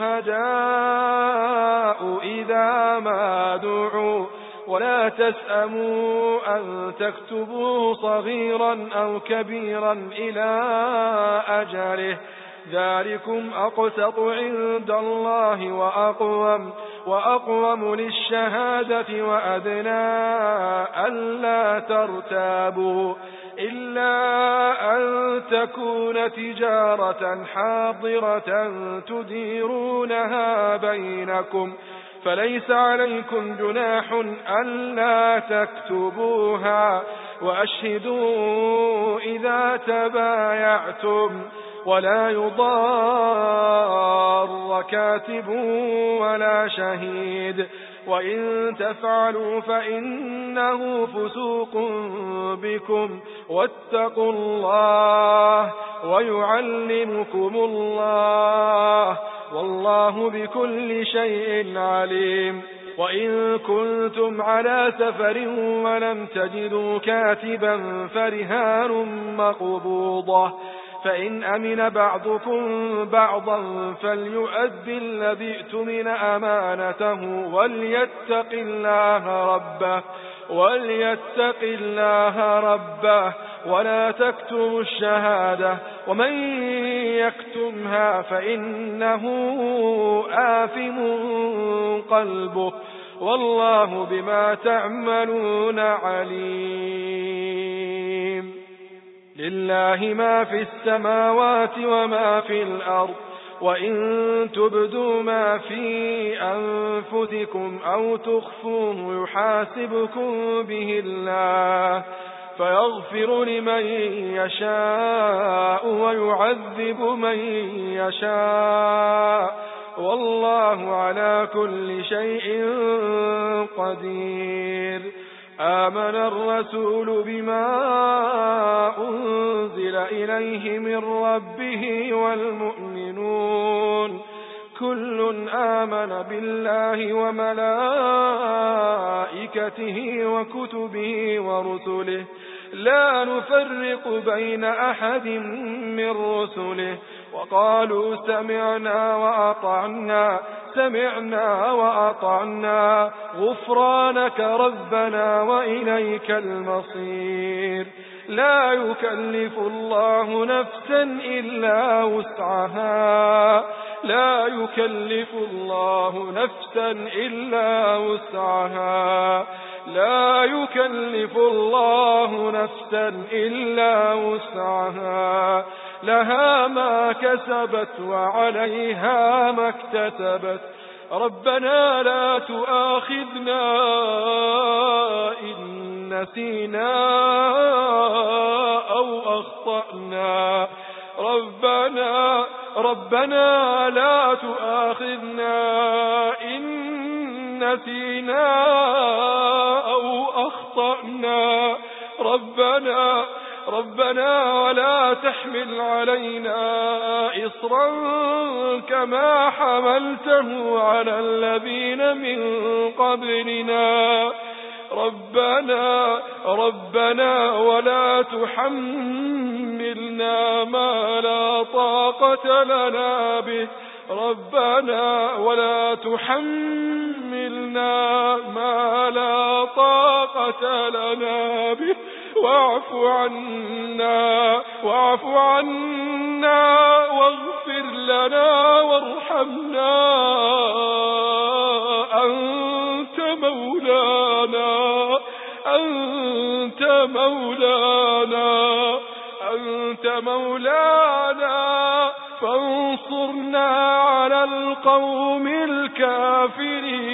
Speaker 2: الشهداء إذا ما دعوا ولا تسأموا أن تكتبوه صغيرا أو كبيرا إلى أجله ذلكم أقسط عند الله وأقوم وأقوم للشهادة وأدنى ألا ترتابوا إلا أن تكون تجارة حاضرة تديرونها بينكم فليس عليكم جناح ألا تكتبوها وأشهدوا إذا تبايعتم ولا يضار كاتب ولا شهيد وإن تفعلوا فإنه فسوق بكم واتقوا الله ويعلمكم الله والله بكل شيء عليم. وإن كنتم على سفر ولم تجدوا كاتبا فرهان مقبوضة فإن أمن بعضكم بعضا فليؤدي الذي اؤتمن أمانته وليتق الله ربه وليتق الله ربه ولا تكتموا الشهادة ومن يكتمها فإنه آثم قلبه والله بما تعملون عليم. لله ما في السماوات وما في الأرض وإن تبدوا ما في أنفسكم أو تخفوه يحاسبكم به الله فيغفر لمن يشاء ويعذب من يشاء والله على كل شيء قدير. آمن الرسول بما أنزل إليه من ربه والمؤمنون كل آمن بالله وملائكته وكتبه ورسله لا نفرق بين أحد من رسله وقالوا سمعنا وأطعنا سمعنا وأطعنا غفرانك ربنا وإليك المصير. لا يكلف الله نفسا إلا وسعها لا يكلف الله نفسا إلا وسعها لا يكلف الله نفسا إلا وسعها لها ما كسبت وعليها ما اكتسبت ربنا لا تؤاخذنا إن نسينا أو أخطأنا ربنا ربنا لا تؤاخذنا إن نسينا أو أخطأنا ربنا ربنا ولا تحمل علينا إصرا كما حملته على الذين من قبلنا ربنا ربنا ولا تحملنا ما لا طاقة لنا به ربنا ولا تحملنا ما لا طاقة لنا به واعف عنا واعف عنا واغفر لنا وارحمنا أنت مولانا أنت مولانا أنت مولانا فانصرنا على القوم الكافرين.